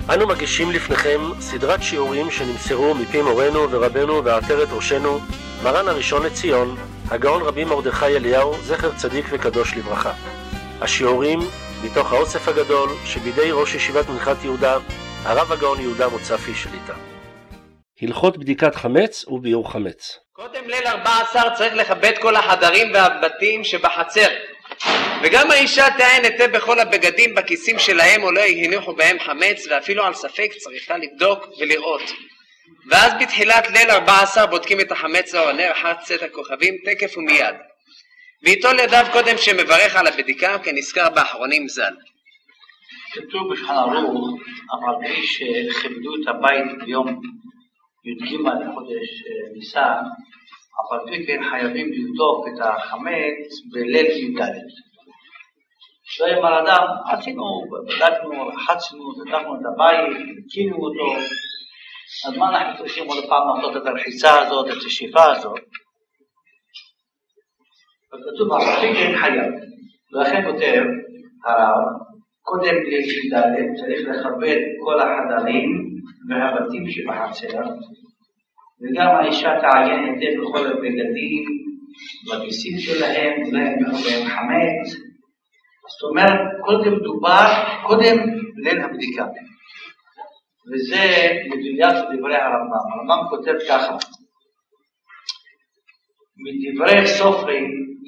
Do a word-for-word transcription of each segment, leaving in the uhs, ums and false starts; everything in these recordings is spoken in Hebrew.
אנו מגישים לפניכם סדרת שיעורים שנמסרו מפי מורנו ורבנו ועטרת ראשנו, מרן הראשון לציון, הגאון רבי מרדכי אליהו, זכר צדיק וקדוש לברכה. השיעורים מתוך האוסף הגדול שבידי ראש ישיבת מנחת יהודה, הרב הגאון יהודה מוצפי שליטה. הלכות בדיקת חמץ וביעור חמץ. קודם ליל ארבע עשר צריך לכבד כל החדרים והבתים שבחצר, וגם האישה תעיין היטב בכל הבגדים בכיסים שלהם או לא יניחו בהם חמץ, ואפילו על ספק צריכה לבדוק ולראות. ואז בתחילת ליל ארבע עשר בודקים את החמץ או הנר אחר צאת הכוכבים תקף ומיד, ואיתו לידיו קודם שמברך על הבדיקה כנזכר באחרונים ז"ל. כתוב בשולחן ערוך, אבל מי שכיבדו את הבית ביום י"ג לחודש ניסן, אבל כן חייבים לבדוק את החמץ בליל י"ד. לא יאמר אדם, עשינו, בדקנו, רחצנו, פתחנו את הבית, קינו אותו, אז מה אנחנו צריכים עוד פעם לעשות את הרחיצה הזאת, את השאיפה הזאת? וכתוב, אבל כן חייב. ולכן כותב הרב, קודם ליל י"ד צריך לכבד כל החדרים והבתים שבחצר, וגם האישה תעיין היטב בכל הבגדים, בכיסים שלהם, אולי בהם חמץ. זאת אומרת, קודם דובר, קודם ליל הבדיקה. וזה מדויק לדברי הרמב"ם. הרמב"ם כותב ככה, מדברי סופרים,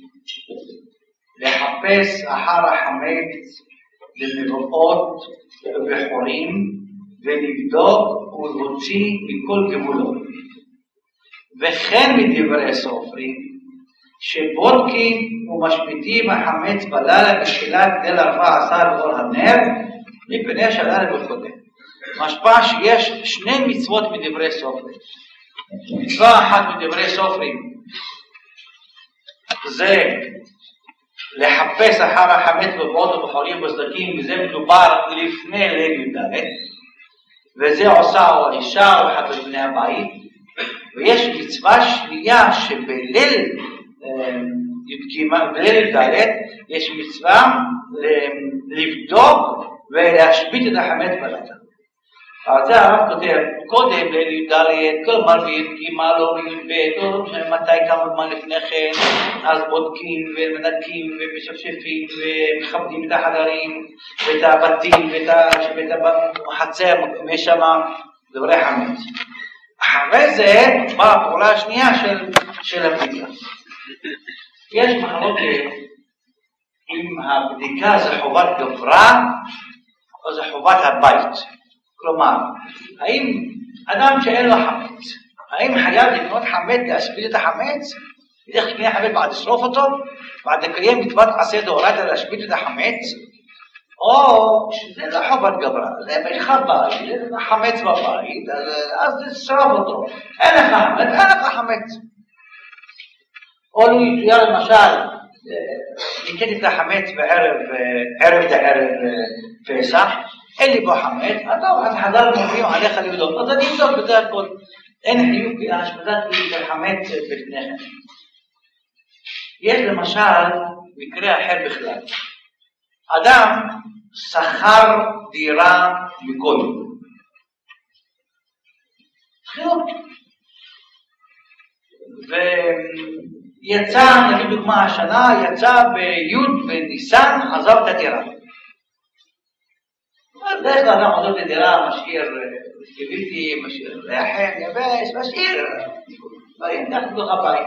לחפש אחר החמץ במבואות ובחורים, ולבדוק ולהוציא מכל גבולות. וכן מדברי סופרים, שבודקים ומשמיטים החמץ בלילה בתחילת ליל ארבע עשר לאור הנר, מפני שהלילה בקודם. משמע שיש שני מצוות מדברי סופרים. מצווה אחת מדברי סופרים זה לחפש אחר החמץ בבואות ובחורים ובסדקים, וזה מדובר לפני ליל י"ד, וזה עושה או האישה או אחד מבני הבית. ויש מצווה שנייה שבליל בליל י"ד יש מצווה לבדוק ולהשבית את החמץ בלילה. אז זה הרב כותב, קודם ליל י"ד, כלומר בי"ג או בי"ב, או מתי כמה זמן לפני כן, אז בודקים ומנקים ומשפשפים ומכבדים את החדרים ואת הבתים ואת החצר, יש שם דברי חמץ. אחרי זה באה הפעולה השנייה של, של הבדיקה. יש מחלוקת אם הבדיקה זה חובת גברה או זה חובת הבית. כלומר, האם אדם שאין לו חמץ, האם חייב לקנות חמץ, להשבית את החמץ, ילך לקנות חמץ בעד לשרוף אותו, בעד לקיים מצוות עשה דאורייתא להשבית את החמץ, או שזה לא חובת גברה, זה יש לך בית, זה חמץ בבית, אז תשרוף אותו. אין לך חמץ, אין לך חמץ. או לא יתויר למשל, ניקד את החמץ בערב, ערב דערב פסח, אין לי בו חמץ, אז חזר מופיעים עליך לבדוק, אז אני אבדוק בזה הכל. אין חיוב להשמדת של חמץ בפני כן. יש למשל מקרה אחר בכלל. אדם שכר דירה מגוי. ויצא, נגיד דוגמה השנה, יצא בי' בניסן, עזב את הדירה. דרך כלל אדם עזב את הדירה, משאיר סקיביטי, משאיר לחם, יבש, משאיר, לא ינתח בתוך הבית.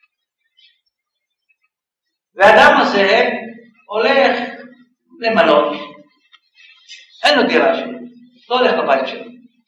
והאדם הזה הולך למלון, אין לו דירה שלו, לא הולך לבית שלו.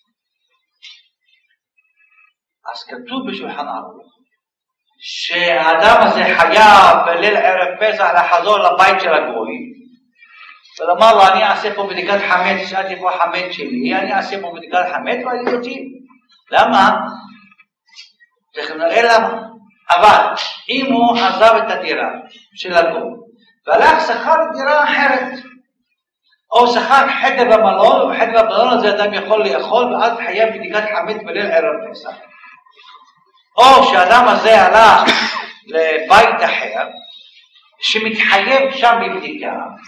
אז כתוב בשולחן ערוך שהאדם הזה חייב בליל ערב פסח לחזור לבית של הגוי ולומר לו, אני אעשה פה בדיקת חמץ, שאלתי פה חמץ שלי, אני אעשה פה בדיקת חמץ ואני יוצאים. למה? צריך נראה למה. אבל אם הוא עזב את הדירה של הגוי והלך שכר דירה אחרת, או שכר חדר במלון, ובחדר במלון הזה אדם יכול לאכול ואז חייב בדיקת חמץ בליל ערב פסח. או שהאדם הזה הלך לבית אחר שמתחייב שם בבדיקה,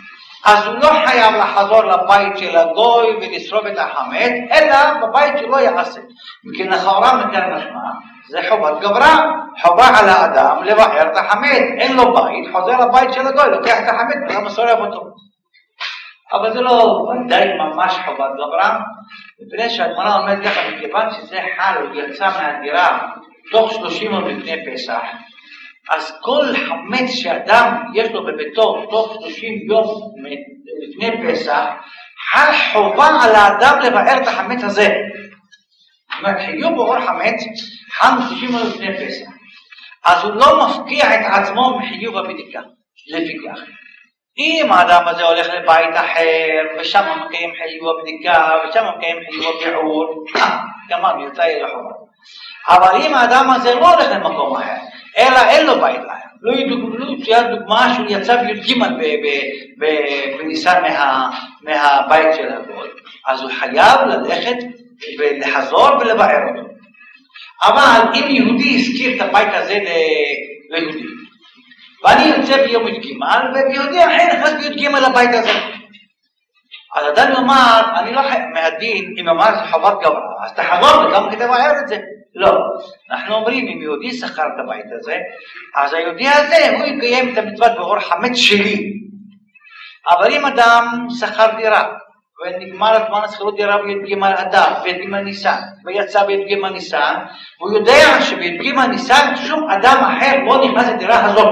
אז הוא לא חייב לחזור לבית של הגוי ולשרוף את החמץ, אלא בבית שלו יעשה. כי לכאורה מכאן משמע, זה חובת גברה, חובה על האדם לבער את החמץ. אין לו בית, חוזר לבית של הגוי, לוקח את החמץ וגם שורף אותו. אבל זה לא ודאי ממש חובת גברה, מפני שהגמרא אומרת ככה, מכיוון שזה חל, הוא יצא מהדירה תוך שלושים יום לפני פסח, אז כל חמץ שאדם יש לו בביתו תוך שלושים יום לפני פסח, חל חובה על האדם לבער את החמץ הזה. זאת אומרת, חיוב באור חמץ חל שלושים יום לפני פסח. אז הוא לא מפקיע את עצמו מחיוב הבדיקה, לפי כך. אם האדם הזה הולך לבית אחר, ושם מקיים חיוב הבדיקה, ושם מקיים חיוב הביעור, כמובן יוצא אל החובה. אבל אם האדם הזה לא הולך למקום אחר, אלא אין לו בית אחר, לא יצא דוגמה שהוא יצא בי"ג בניסן מהבית של הגוי, אז הוא חייב ללכת ולחזור ולבער אותו. אבל אם יהודי הזכיר את הבית הזה ליהודי, ואני יוצא ביום י"ג, ויהודי אחר נכנס בי"ג לבית הזה, אז אדם יאמר, אני לא חייב מהדין, אם אמר זה חובת גברה, אז תחזור וגם כדי לבער את זה. לא, אנחנו אומרים, אם יהודי שכר את הבית הזה, אז היהודי הזה, הוא יקיים את המצוות באור חמץ שלי. אבל אם אדם שכר דירה, ונגמר הזמן השכירות דירה בי"ג אדר, בי"ג ניסן, ויצא בי"ג ניסן, והוא יודע שבי"ג ניסן שום אדם אחר לא נכנס לדירה הזאת.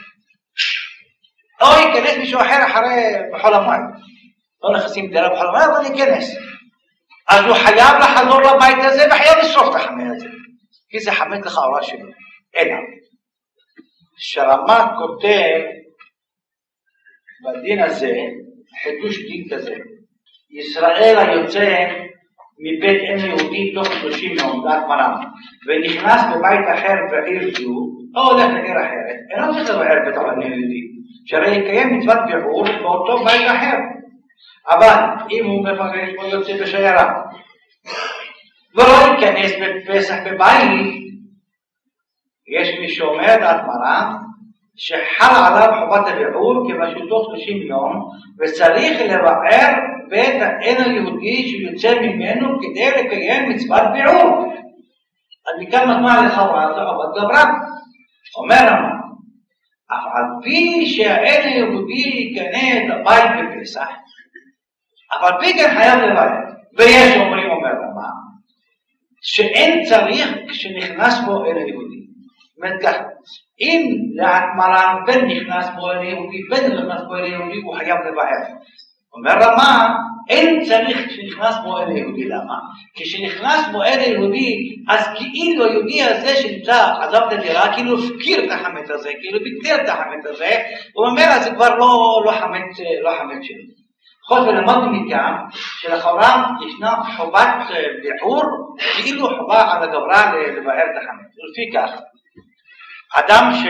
או ייכנס מישהו אחר אחרי בחול המועד. לא נכנסים דירה בחול המועד, אבל ייכנס. אז הוא חייב לחזור לבית הזה וחייב לשרוף את החמץ הזה. כי זה חמץ לכאורה שלו. אלא, שרמ"א כותב בדין הזה, חידוש דין כזה, ישראל היוצא מבית אם יהודי תוך שלושים יום, דעת מרם, ונכנס בבית אחר בעיר זו, או הולך לעיר אחרת, אינו צריך לבער בתוך אם יהודי, שהרי יקיים מצוות ביעור באותו בית אחר. אבל אם הוא מפרש או יוצא בשיירה, ולא ייכנס בפסח בבית, יש מי שאומר דעת מרם, שחל עליו חובת הביעור כיוון תוך שלושים יום, וצריך לבער בית האין היהודי שיוצא ממנו כדי לקיים מצוות ביעור. אז מכאן משמע לכאורה, זה חובת גברה. אומר רמ"א, אף על פי שהאין היהודי ייכנס לבית בפסח, אף על פי כן חייב לבער. ויש אומרים, אומר רמ"א, שאין צריך כשנכנס בו אל היהודי. זאת אומרת ככה, אם דעת מרם בין נכנס בו אל היהודי, בין נכנס בו אל היהודי, הוא חייב לבער. אומר רמ"א, אין צריך כשנכנס בו אל היהודי. למה? כשנכנס בו אל היהודי, אז כאילו היהודי הזה שנמצא, עזב את הדירה, כאילו הפקיר את החמץ הזה, כאילו ביטל את החמץ הזה, הוא אומר, אז זה כבר לא, לא חמץ, לא חמץ שלו. בכל זאת למדנו מכאן, שלכאורה ישנה חובת ביעור, כאילו חובה על הגברה לבער את החמץ. ולפי כך, אדם ש...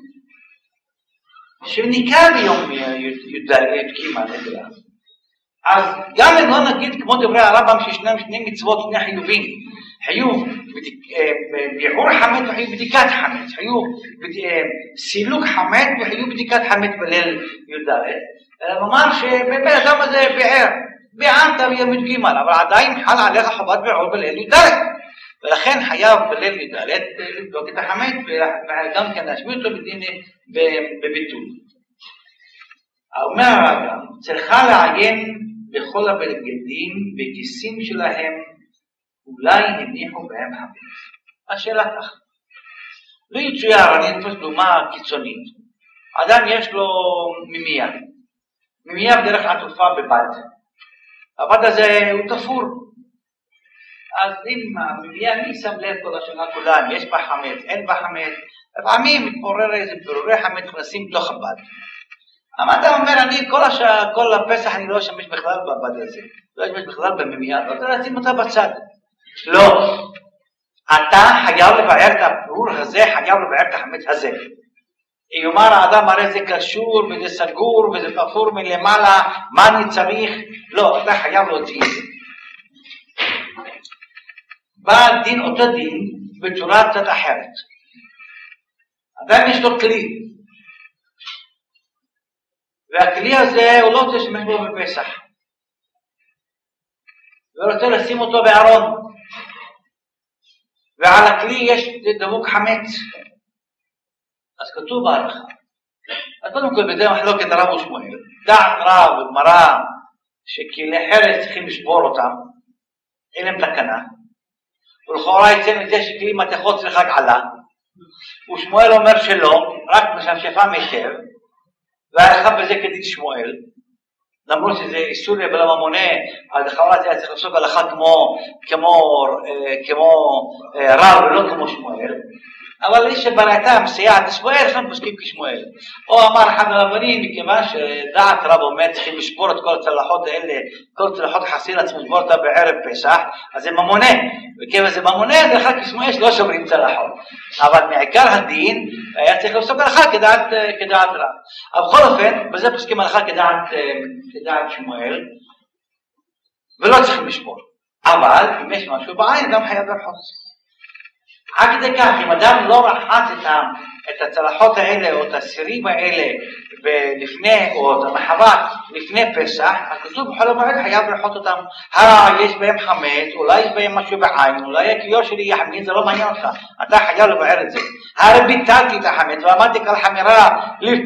שניקה ביום י"ג נדרה, אז גם אם לא נגיד כמו דברי הרמב"ם שישנם שני מצוות, שני חיובים, חיוב ביעור חמץ וחיוב בדיקת חמץ, חיוב סילוק חמץ וחיוב בדיקת חמץ בליל י"ד, נאמר שבאמת האדם הזה ביער, ביערת ביום י"ג, אבל עדיין חל עליך חובת ביעור בליל י"ד, ולכן חייב בליל י"ד לבדוק את החמץ וגם כן להשמיע אותו בביטול. אומר האדם, צריכה לעיין בכל הבגדים בכיסים שלהם, אולי הניחו בהם חמץ. השאלה כך, לא יצויר, אני אתפוס דוגמה קיצונית, אדם יש לו מימייה, מימייה בדרך עטופה בבד, הבד הזה הוא תפור, אז אם המימייה מי שם לב כל השנה כולה, יש בה חמץ, אין בה חמץ, לפעמים מתפורר איזה פירורי חמץ נכנסים בתוך הבד. אבל אתה אומר, אני כל, השע, כל הפסח אני לא אשמש בכלל בבד הזה, לא אשמש בכלל במימייה, לא רוצה לשים אותה בצד. לא, אתה חייב לבער את הפירור הזה, חייב לבער את החמץ הזה. יאמר האדם, הרי זה קשור וזה סגור וזה תפור מלמעלה, מה אני צריך? לא, אתה חייב להוציא את זה. בא דין אותו דין בצורה קצת אחרת. אדם יש לו כלי. והכלי הזה הוא לא רוצה להשתמש בו בפסח. הוא רוצה לשים אותו בארון. ועל הכלי יש דבוק חמץ. אז כתוב בהלכה. אז קודם כל בזה מחלוקת הרב ושמואל. דעת רב וגמרא שכלי חרס צריכים לשבור אותם. אין להם תקנה. ולכאורה יצא מזה שכלי מתכות צריך רק עלה. ושמואל אומר שלא, רק משפשפה מישב. והלכה בזה כדין שמואל. למרות שזה איסור בלא ממונה, אז לכאורה זה צריך לפסוק הלכה כמו, כמו, כמו רב ולא כמו שמואל. אבל איש שבראתה מסייעת לשמואל, שם פוסקים כשמואל. או אמר אחד הרבנים, מכיוון שדעת רב אומר, צריכים לשבור את כל הצלחות האלה, כל צלחות חסין עצמו לשבור אותה בערב פסח, אז זה ממונה. וכיוון זה ממונה, זה אחד כשמואל שלא שוברים צלחות. אבל מעיקר הדין, היה צריך לפסוק הלכה כדעת, כדעת רב. אבל בכל אופן, בזה פוסקים הלכה כדעת, כדעת שמואל, ולא צריכים לשבור. אבל אם יש משהו בעין, אדם חייב לרחוץ. עד כדי כך, אם אדם לא רחץ את הצלחות האלה או את הסירים האלה לפני, או את המחבת לפני פסח, הכתוב בכל המועד חייב לרחוץ אותם. הרי יש בהם חמץ, אולי יש בהם משהו בעין, אולי הכיור שלי יחמץ, זה לא מעניין אותך, אתה חייב לבער את זה. הרי ביטלתי את החמץ ועמדתי כל חמירה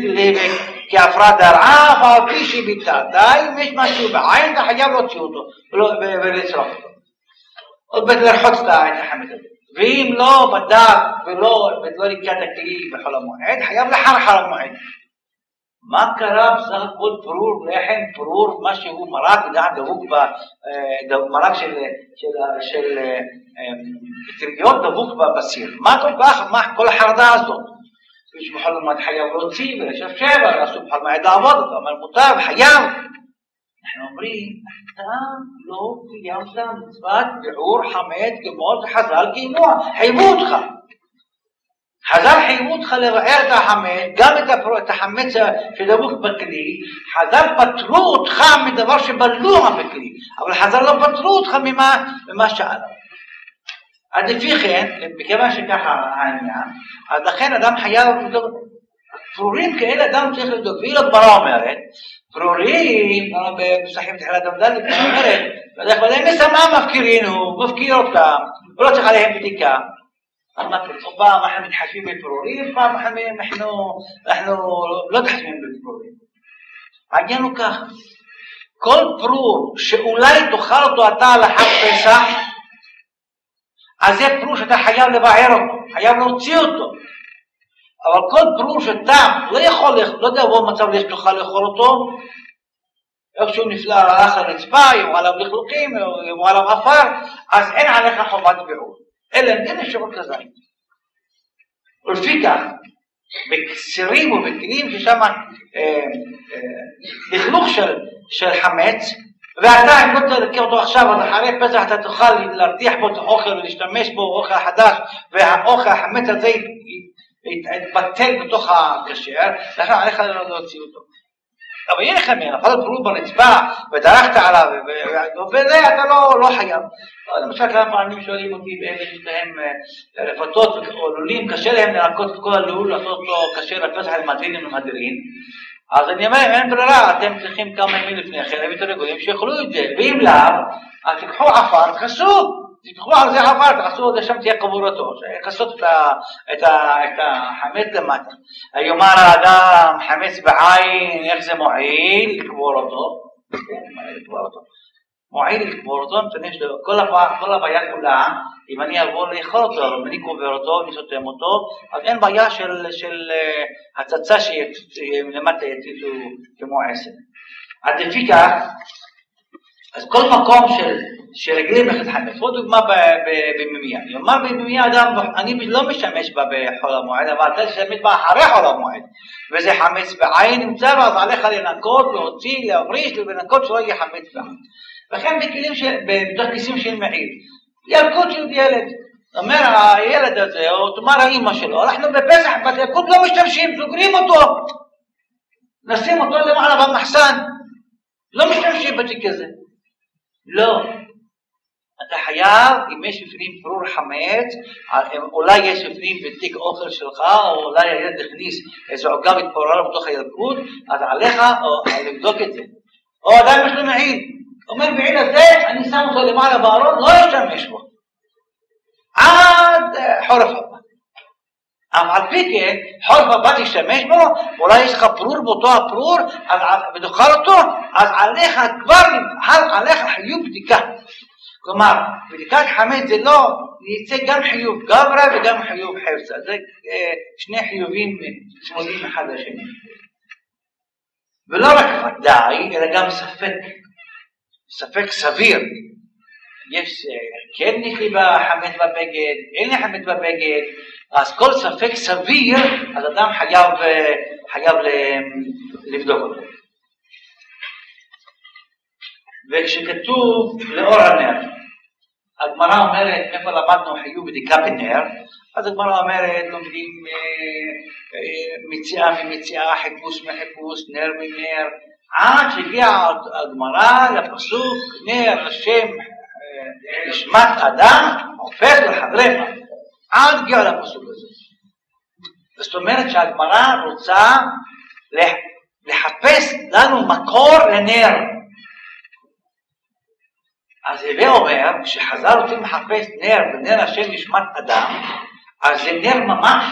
כאפרה דרעה, ואופי שביטלת, אם יש משהו בעין, אתה חייב להוציא אותו ולצרוך אותו. עוד בית לרחוץ את החמץ הזה. ואם לא בדק ולא, ולא ניקה את הכלי בחול המועד, חייב לחר חול המועד. מה קרה בסך הכל פרור לחם, פרור, מה שהוא מרק, דעת דבוק במרק של, של, של פטריות דבוק בסיר. מה כל כך, מה כל החרדה הזאת? יש בחול המועד חייב להוציא ולשפשב, ולעשו בחול המועד לעבוד אותו, אבל מותר, חייב. אנחנו אומרים, אתה לא קיימת מצוות ביעור חמץ כמו חז"ל קיימו, חייבו אותך. חז"ל חייבו אותך לבער את החמץ, גם את החמץ שדבוק בכלי, חז"ל פטרו אותך מדבר שבלוע בכלי, אבל חז"ל לא פטרו אותך ממה, ממה שעלה. אז לפי כן, מכיוון שככה העניין, אז לכן אדם חייב לבדוק, פרורים כאלה אדם צריך לבדוק, והיא לא גמרא אומרת, פרורים, בסחים תחילת המדלת, אומרת, בדרך כלל הם מסמם מפקירינו, מפקיר אותם, ולא צריך עליהם בדיקה. פעם אנחנו מתחשבים בפרורים, פעם אנחנו לא מתחשבים בפרורים. העניין הוא כך, כל פרור שאולי תאכל אותו אתה לחג פסח, אז זה פרור שאתה חייב לבער אותו, חייב להוציא אותו. אבל כל פרור שאתה לא יכול, לא יודע בו מצב יש תוכל לאכול אותו, איכשהו נפלא הלך לרצפה, יאמרו עליו לכלוכים, יאמרו עליו עפר, אז אין עליך חובת ביעור. אלא אין אפשרות כזה. ולפי כך, בסירים ובכלים ששם לכלוך של חמץ, ואתה אם לא תלקח אותו עכשיו, אז אחרי פסח אתה תוכל להרתיח בו את האוכל ולהשתמש בו, אוכל חדש, והאוכל, החמץ הזה יתבטל בתוך הכשר, לכן עליך להוציא אותו. אבל אין לך מין, אבל פרור ברצפה, ודרכת עליו, וזה אתה לא חייב. למשל כמה פעמים שואלים אותי באלה שבהם רפתות או לולים, קשה להם לנקות את כל הלול, לעשות אותו קשה לפסח למדרינים ומדרין. אז אני אומר, אין ברירה, אתם צריכים כמה ימים לפני כן, להביא את הרגולים שיאכלו את זה, ואם לאו, אז תיקחו עפר, תכסו, תיקחו על זה עפר, תכסו את זה, שם תהיה קבורתו, תכסות את החמץ למטה. יאמר האדם, חמץ בעין, איך זה מועיל לקבור אותו? מועיל לקבור אותו, כל הבעיה כולה, אם אני אבוא לאכול אותו, אם אני קובר אותו, אני סותם אותו, אז אין בעיה של הצצה שלמטה יציצו כמו עשר. עד לפי כך, אז כל מקום שרגלים אחד חמץ, פה דוגמה במימיה. יאמר במימיה אדם, אני לא משמש בה בחול המועד, אבל אתה משמש בה אחרי חול המועד, וזה חמץ בעין נמצא, ואז עליך לנקות, להוציא, להבריש, ולנקות שלא יהיה חמץ בעין. וכן בתוך כיסים של מעיל. ילקוט של ילד. אומר הילד הזה, או תאמר האמא שלו, אנחנו בפסח, בילקוט לא משתמשים, סוגרים אותו. נשים אותו למעלה במחסן. לא משתמשים בתיק הזה. לא. אתה חייב, אם יש בפנים פרור חמץ, אולי יש בפנים בתיק אוכל שלך, או אולי הילד הכניס איזו עוגה מתפוררה בתוך הילקוט, אז עליך לבדוק את זה. או אדם יש לו מעיל, אומר מעיל הזה, אני שם אותו למעלה בארון, לא ישתמש בו. עד חורף הבא. אבל על פי כן, חורף הבא תשתמש בו, אולי יש לך פרור באותו הפרור, ותאכל אותו, אז עליך כבר, עליך חיוב בדיקה. כלומר, בדיקת חמץ זה לא, יצא גם חיוב גברא וגם חיוב חפצה. זה שני חיובים צמודים אחד לשני. ולא רק ודאי, אלא גם ספק. ספק סביר. יש כן נכיבה חמץ בבגד, אין לי חמץ בבגד, אז כל ספק סביר, אז אדם חייב, חייב לבדוק אותו. וכשכתוב לאור הנר, הגמרא אומרת, איפה למדנו חיוב בדיקה בנר, אז הגמרא אומרת, לומדים מציאה ממציאה, חיפוש מחיפוש, נר מנר, עד שהגיעה הגמרא לפסוק, נר לשם נשמת אדם, הופך לחדרך, עד הגיעה לפסוק הזה. זאת אומרת שהגמרא רוצה לחפש לנו מקור לנר. אז הווה אומר, כשחז"ל רוצים לחפש נר ונר השם נשמת אדם, אז זה נר ממש.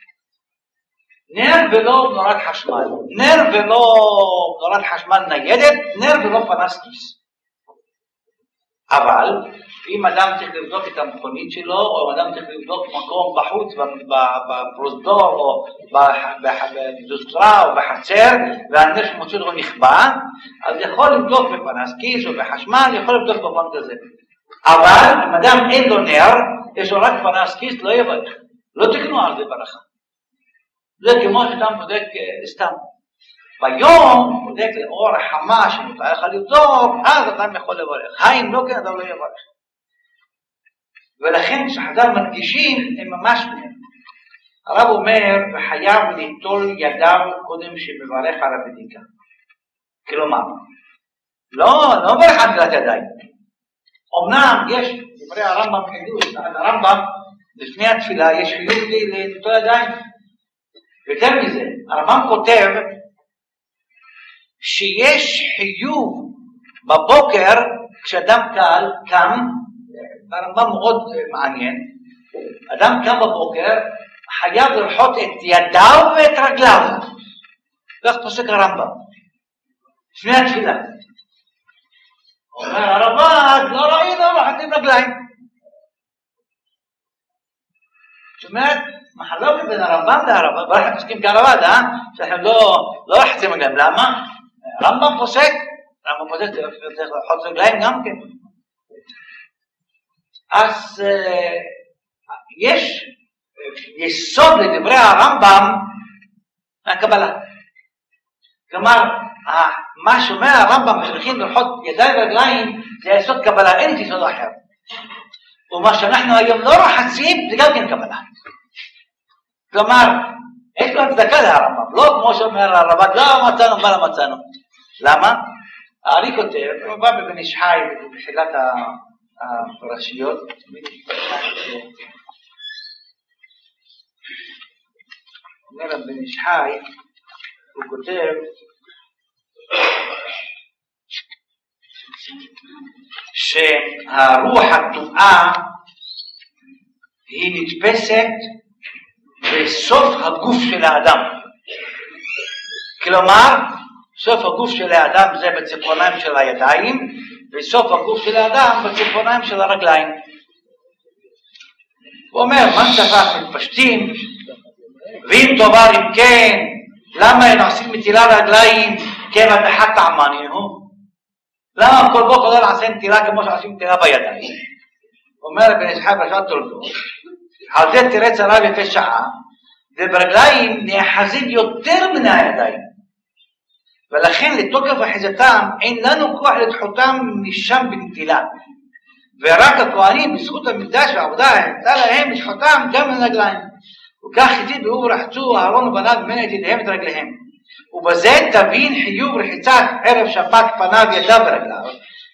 נר ולא נורת חשמל, נר ולא נורת חשמל ניידת, נר ולא פנס כיס. אבל אם אדם צריך לבדוק את המכונית שלו, או אדם צריך לבדוק מקום בחוץ, בפרוזדור, או בדוסטרה, או בחצר, והנר שמוציא לו נכבה, אז יכול לבדוק בפנס כיס או בחשמל, יכול לבדוק בפן כזה. אבל אם אדם אין לו נר, יש לו רק פנס כיס, לא יברך. לא תקנו על זה ברכה. זה כמו שאדם בודק סתם. ביום בודק לאור החמה שמותר לך לבדוק, אז אדם יכול לברך. האם לא כן, אדם לא יברך. ולכן כשחז"ל מדגישים, הם ממש מהם. הרב אומר, וחייב ליטול ידיו קודם שמברך על הבדיקה. כלומר, לא, לא מברך על נטילת ידיים. אמנם יש, דברי הרמב"ם חידוש, הרמב"ם, לפני התפילה יש חיוב לנטול ידיים. יותר מזה, הרמב"ם כותב, שיש חיוב בבוקר כשאדם קל, קם, הרמב"ם מאוד מעניין, אדם קם בבוקר, חייב לרחות את ידיו ואת רגליו. כך פוסק הרמב"ם, לפני התפילה. אומר הרמב"ם, לא ראינו, רחתים רגליים. זאת אומרת, מחלוקת בין הרמב"ם להרמב"ם, ברחת פוסקים כהרב"ד, אה? שאנחנו לא רחצים רגליים, למה? הרמב"ם פוסק, הרמב"ם פוסק צריך לרחוץ רגליים גם כן. אז יש יסוד לדברי הרמב"ם מהקבלה. כלומר, מה שאומר הרמב"ם צריכים לרחוץ ידיים ורגליים זה יסוד קבלה, אין יסוד אחר. ומה שאנחנו היום לא רחצים זה גם כן קבלה. כלומר, יש לו הצדקה להרמב"ם, לא כמו שאומר הרמב"ם, לא מצאנו, מה לא מצאנו. למה? אני כותב, הוא בא בבן איש חי בתחילת הפרשיות, אומר בן איש חי, הוא כותב, שהרוח הטומאה היא נתפסת בסוף הגוף של האדם. כלומר, סוף הגוף של האדם זה בציפורניים של הידיים, וסוף הגוף של האדם בציפורניים של הרגליים. הוא אומר, מה שפך מתפשטים, ואם תאמר אם כן, למה הם עושים מטילה רגליים כמה דחת טעמניהו? למה כל בוקר לא נעשה נטילה כמו שעושים נטילה בידיים? אומר בן איש חי פרשת תולדות, על זה תראה צרה ויפה שעה, וברגליים נאחזים יותר מן הידיים. ולכן לתוקף אחיזתם אין לנו כוח לדחותם משם בנטילה. ורק הכהנים בזכות המקדש והעבודה הייתה להם לשחותם גם מן הרגליים. וכך איתי באו ורחצו אהרון ובניו ממנה את ידיהם את רגליהם. ובזה תבין חיוב רחיצת ערב שבת פניו ידיו ורגליו,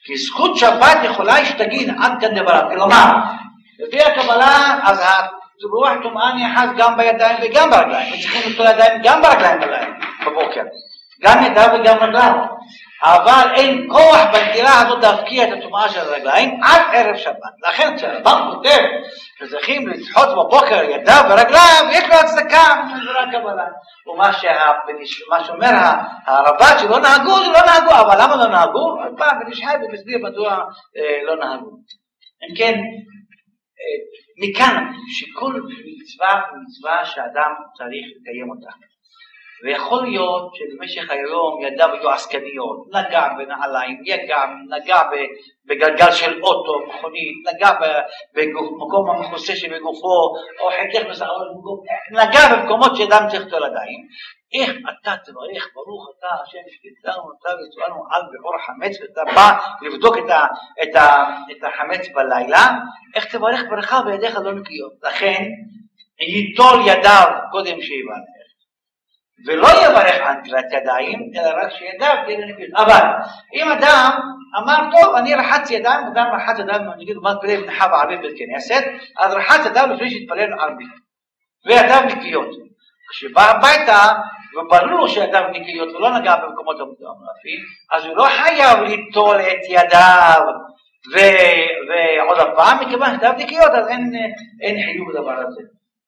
כי זכות שבת יכולה שתגיד עד כאן דבריו. כלומר, לפי הקבלה, אז הרוח טומאה נאחז גם בידיים וגם ברגליים, וצריכים לטול ידיים גם ברגליים בלילה, בבוקר, גם ידיו וגם רגליו. אבל אין כוח בנטילה הזאת להפקיע את הטומאה של הרגליים עד ערב שבת. לכן כשהרמב"ם כותב שצריכים לדחות בבוקר ידיו ורגליו, יש לו הצדקה מדברי הקבלה. ומה שאומר הרב"ד שלא נהגו, זה לא נהגו. אבל למה לא נהגו? אז בא בן איש חי ומסביר מדוע לא נהגו. אם כן, מכאן שכל מצווה הוא מצווה שאדם צריך לקיים אותה. ויכול להיות שבמשך היום ידיו היו עסקניות, נגע בנעליים, יגע, נגע בגלגל של אוטו, מכונית, נגע במקום המכוסה שבגופו, או חתך בשערות בגוף, נגע במקומות שאדם צריך לטול ידיים. איך אתה תברך, ברוך אתה השם שקידשנו אותה והצילנו על בעור החמץ, ואתה בא לבדוק את, ה, את, ה, את החמץ בלילה, איך תברך ברכה וידיך לא נקיות. לכן ייטול ידיו קודם שיברך. ולא יברך על נטילת ידיים, אלא רק שידיו תהיה נקיות. אבל אם אדם אמר, טוב, אני רחץ ידיים, אדם רחץ ידיים, נגיד, מה תפלל מנחה בערבית בית כנסת, אז רחץ ידיו לפני שהתפלל ערבית, וידיו נקיות. כשבא הביתה, וברור שידיו נקיות, ולא נגע במקומות המטורפים, אז הוא לא חייב ליטול את ידיו, ועוד הפעם, מכיוון שידיו נקיות, אז אין חיוב לדבר הזה.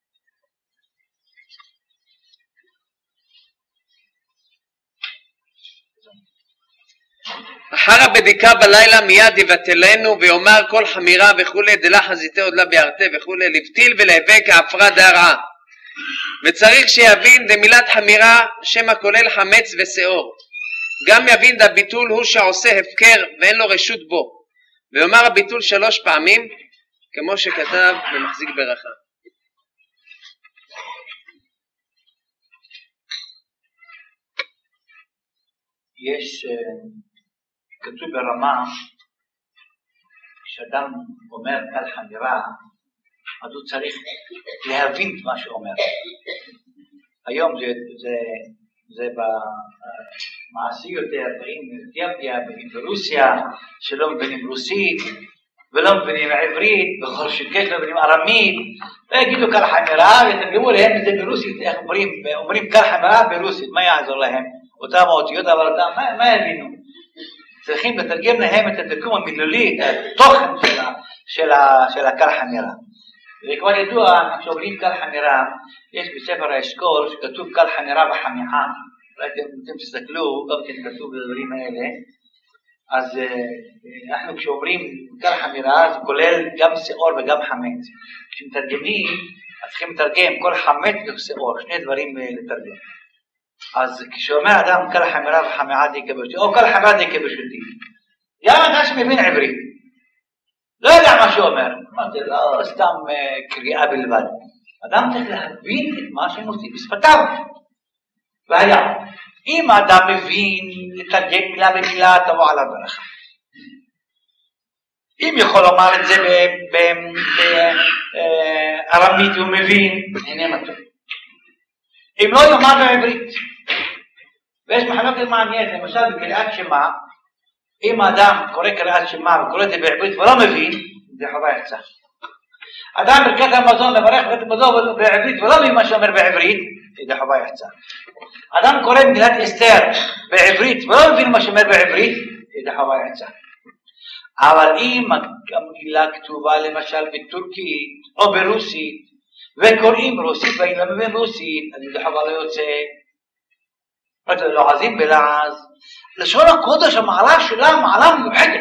אחר הבדיקה בלילה מיד יבטלנו ויאמר כל חמירה וכולי דלה חזיתי עוד לה ביארתה וכולי לבטיל ולהווה כעפרה דרעה. וצריך שיבין דמילת חמירה שם הכולל חמץ ושאור. גם יבין דביטול הוא שעושה הפקר ואין לו רשות בו. ויאמר הביטול שלוש פעמים כמו שכתב במחזיק ברכה. יש כתוב ברמה, כשאדם אומר קל חמירה, אז הוא צריך להבין את מה שאומר. היום זה, זה, זה במעשי יותר, באים מאתיופיה, באים ברוסיה, שלא מבינים רוסית, ולא מבינים עברית, בכל שקט לא מבינים ארמית, ויגידו קל חמירה, ויתרגמו להם את זה ברוסית, איך אומרים, אומרים קל חמירה ברוסית, מה יעזור להם? אותם האותיות, אבל אותם, מה, מה הבינו? צריכים לתרגם להם את הדקום המילולי, את התוכן של, של, של הקל חמירה. וכבר ידוע, כשאומרים קל חמירה, יש בספר האשכול שכתוב קל חמירה וחמיחה, אולי אתם תסתכלו, גם כן כתוב בדברים האלה, אז אנחנו כשאומרים קל חמירה, זה כולל גם שאור וגם חמץ. כשמתרגמים, אז צריכים לתרגם כל חמץ ושאור, שני דברים לתרגם. אז כשאומר אדם קל חמירה וחמירה די כבשותי, או קל חמירה די כבשותי, גם אדם שמבין עברית, לא יודע מה שאומר, זה לא סתם קריאה בלבד. אדם צריך להבין את מה שמוציא בשפתיו. והיה, אם האדם מבין לתרגם מילה במילה, תבוא עליו ברכה. אם יכול לומר את זה בארמית והוא מבין, הנה מה טוב. אם לא יאמר בעברית, ויש מחלוקת מעניינת, למשל בקריאת שמע, אם האדם קורא קריאת שמע וקורא את זה בעברית ולא מבין, זה חובה יחצה. אדם ברכת המזון מברך ברכת המזון בעברית ולא מבין מה שאומר בעברית, זה חובה יחצה. אדם קורא מגילת אסתר בעברית ולא מבין מה שאומר בעברית, זה חובה יחצה. אבל אם המגילה כתובה למשל בטורקית או ברוסית, וקוראים רוסית ואם לא מבין רוסית, אז זה חובה לא יוצא. זאת אומרת, לועזים בלעז. לשון הקודש המעלה שלה מעלה מיוחדת.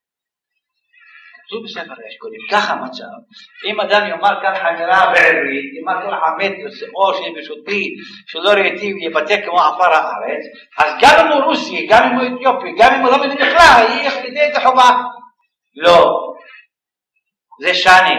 כתוב בספר האשכולים, ככה מצב. אם אדם יאמר קל חמירה בעברית, יאמר כל חמץ ושאור שבשותי, שלא ראיתי ויבטא כמו עפר הארץ, אז גם אם הוא רוסי, גם אם הוא אתיופי, גם אם הוא לא מבין בכלל, יש לזה את החובה. לא. זה שנים.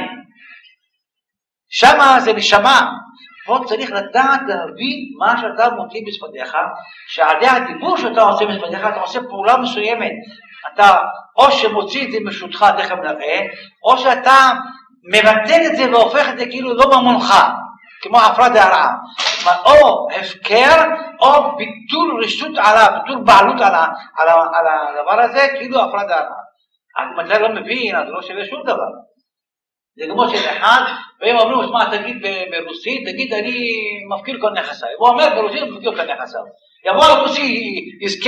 שמה זה נשמה. פה צריך לדעת להבין מה שאתה מוציא בשפתיך, שעדי הדיבור שאתה עושה בשפתיך, אתה עושה פעולה מסוימת. אתה או שמוציא את זה משותך, תכף נראה, או שאתה מבטל את זה והופך את זה כאילו לא במונך, כמו עפרה דרעה. או הפקר, או ביטול רשות עליו, ביטול בעלות על, על, על הדבר הזה, כאילו עפרה דרעה. אם אתה לא מבין, אז לא שווה שום דבר. זה כמו של אחד, והם אומרים, שמע, תגיד ברוסית, תגיד, אני מפקיר כל נכסיי. הוא אומר ברוסית, מפקיר כל נכסיו. יבוא הרוסי, יזכה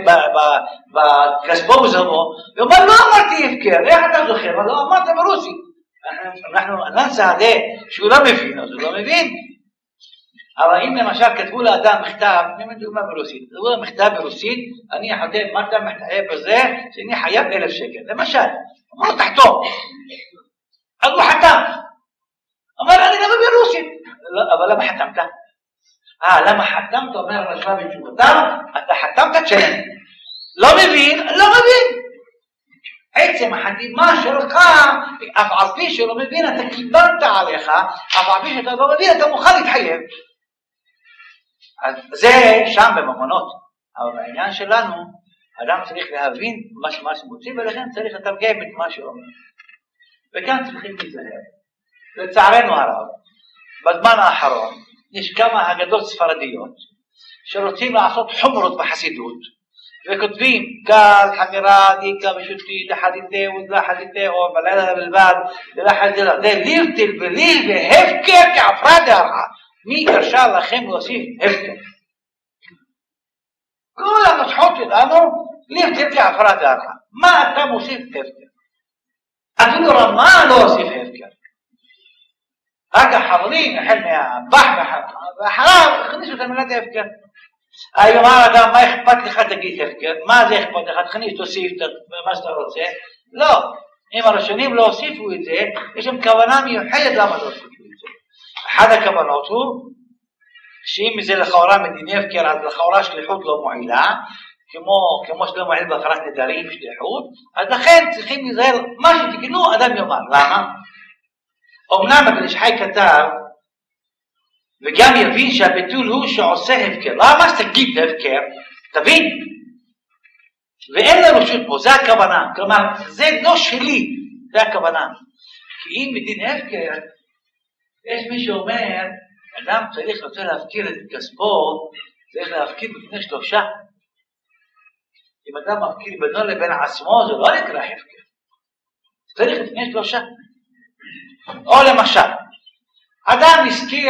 בכספו וזרמו, ואומר, לא אמרתי הפקר, איך אתה זוכר? לא אמרת ברוסית. אנחנו ננסה עדה שהוא לא מבין, אז הוא לא מבין. אבל אם למשל כתבו לאדם מכתב, אני מדוגמה ברוסית, כתבו לו מכתב ברוסית, אני חותם, מה אתה מחייב בזה, שאני חייב אלף שקל. למשל, אמרו לו תחתום. אז הוא חתם. אמר, אני גם ברוסית. אבל למה חתמת? אה, למה חתמת? אומר רשווה בתשובותיו, אתה חתמת תשלם. לא מבין? לא מבין. עצם החתימה שלך, אף על פי שלא מבין, אתה קיבלת עליך, אף על פי שאתה לא מבין, אתה מוכן להתחייב. אז זה שם בממונות. אבל בעניין שלנו, אדם צריך להבין מה שמוציא, ולכן צריך לתרגם את מה שאומר. וכאן צריכים להיזהר. לצערנו הרב, בזמן האחרון, יש כמה אגדות ספרדיות, שרוצים לעשות חומרות בחסידות, וכותבים, קל, חמירה, דיקה ושוטי, דחדיתה ודלחדיתה, או בלילה בלבד, דלחדיתה, זה לירתל וליל והפקר כעפרה דרעה. מי הרשה לכם להוסיף הפקר? כל הנוסחות שלנו, לירתל כעפרה דרעה. מה אתה מוסיף הפקר? אפילו רמה לא הוסיף הפקר. רק החברים, החל מהבח ואחריו, הכניסו את המילת הפקר. היום אמר אדם, מה אכפת לך תגיד הפקר? מה זה אכפת לך? תכניס, תוסיף מה שאתה רוצה. לא, אם הראשונים לא הוסיפו את זה, יש להם כוונה מיוחדת למה לא הוסיפו את זה. אחד הכוונות הוא, שאם זה לכאורה מדיני הפקר, אז לכאורה שליחות לא מועילה, כמו, כמו שלא מועיל בהפרת נדרים שליחות, אז לכן צריכים להיזהר, מה שתקנו אדם יאמר. למה? אמנם הבן איש חי כתב, וגם יבין שהביטול הוא שעושה הפקר. לא אמר שתגיד הפקר, תבין. ואין לו רשות פה, זה הכוונה. כלומר, זה לא שלי, זה הכוונה. כי אם מדין הפקר, יש מי שאומר, אדם צריך רוצה להפקיר את כספו, צריך להפקיר בפני שלושה. אם אדם מפקיר בינו לבין עצמו, זה לא נקרא הפקר. צריך לפני שלושה. או למשל, אדם הזכיר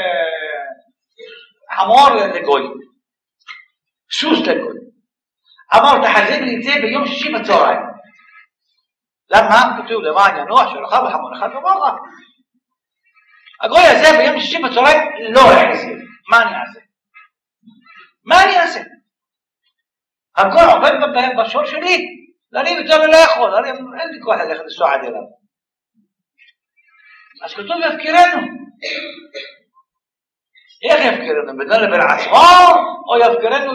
חמור לגוי, סוס לגוי. אמר, תחזיר לי את זה ביום שישי בצהריים. למה? כתוב למען ינוח שלך וחמור אחד ומורה. הגוי הזה ביום שישי בצהריים לא החזיר. מה אני אעשה? מה אני אעשה? הגוי עובד בשור שלי, אני בצהריים לא יכול, אין לי כוח ללכת לסועד אליו. אז כתוב יפקירנו. איך יפקירנו? בינו לבין עצמו, או יפקירנו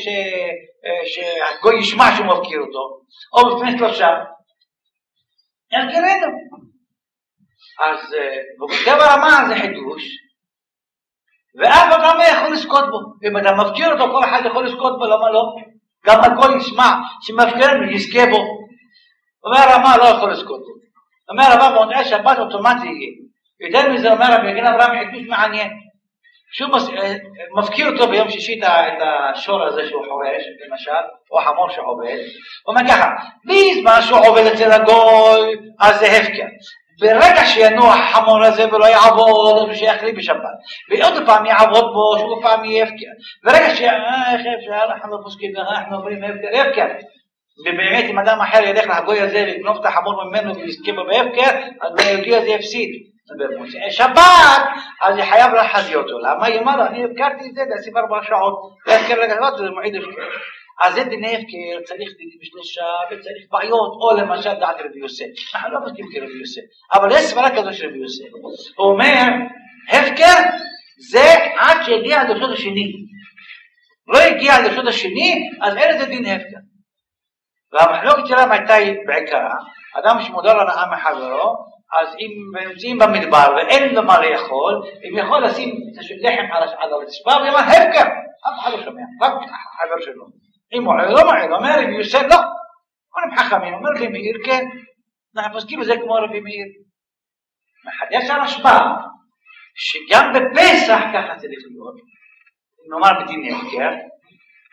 שהגוי ישמע שהוא מפקיר אותו, או בפני שלושה. יפקירנו. אז בגלל הרמה זה חידוש, ואף אדם לא יכול לזכות בו. אם אתה מפקיר אותו, כל אחד יכול לזכות בו, למה לא? גם הגוי ישמע שמפקירנו יזכה בו. אומר הרמה לא יכול לזכות בו. אומר הרב מונע שבת אוטומטי יהיה. יותר מזה אומר רבי יגן אברהם חידוש מעניין. שהוא מפקיר אותו ביום שישי את השור הזה שהוא חורש, למשל, או חמור שעובד. הוא אומר ככה, בזמן שהוא עובד אצל הגוי, אז זה הפקר. ברגע שינוח החמור הזה ולא יעבוד, אז שייך לי בשבת. ועוד פעם יעבוד בו, שוב פעם יהיה הפקר. ברגע ש... אה, איך אפשר, אנחנו לא פוסקים ככה, אנחנו אומרים הפקר, הפקר. ובאמת אם אדם אחר ילך להגוי הזה ולגנוב את החמור ממנו ויזכה בו בהפקר, אז הגוי הזה יפסיד. שבת, אז יחייב להחזיר אותו. למה? יאמר, אני הפקרתי את זה, להסיב ארבע שעות, להפקר לגבות, זה מועיד הפקר. אז זה דיני הפקר, צריך דינים בשלושה, וצריך בעיות, או למשל דעת רבי יוסף. אנחנו לא מסכים כרבי יוסף, אבל יש סברה כזו של רבי יוסף. הוא אומר, הפקר זה עד שהגיע לרשות השני. לא הגיע לרשות השני, אז אין איזה דין הפקר. והמחלוקת שלהם הייתה בעיקרה, אדם שמודר הנאה מחברו, אז אם נמצאים במדבר ואין לו מה לאכול, אם יכול לשים לחם על הרצפה ויאמר הפקר, אף אחד לא שומע, רק החבר שלו. אם הוא לא מעיל, אומר רבי יוסף לא, אומרים חכמים, אומר רבי מאיר כן, אנחנו פוסקים בזה כמו רבי מאיר. מחדש הרשב"א, שגם בפסח ככה צריך להיות, נאמר בדיני הפקר,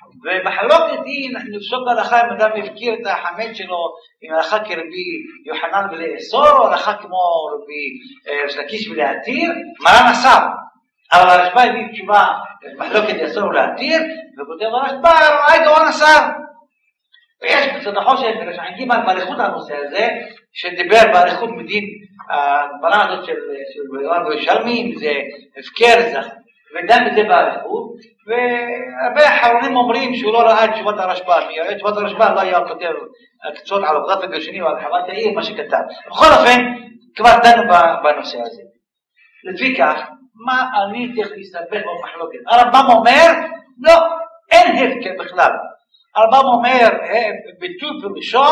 ומחלוקת היא, אנחנו נפסוק הלכה אם אדם יבקיר את החמץ שלו, אם הלכה כרבי יוחנן ולאסור, או הלכה כמו רבי שלקיש ולהתיר, מרן אסר. אבל הרשב"א הביא תשובה, מחלוקת יאסור ולהתיר, וכותב הרשב"א, רואי גאון אסר. ויש בצד החושן, ורשעים גימל באריכות הנושא הזה, שדיבר באריכות מדין, הגמרא הזאת של רבי ירושלמי, זה הפקר זך, ודן בזה באריכות, והרבה אחרונים אומרים שהוא לא ראה את תשובת הרשב"א, כי תשובת הרשב"א לא היה כותב קצות על עבודת הגשני או על חוות העיר, מה שכתב. בכל אופן, כבר דנו בנושא הזה. לפי כך, מה אני צריך להסתבך במחלוקת? הרמב"ם אומר, לא, אין הפקר בכלל. הרמב"ם אומר, ביטוי פירושו,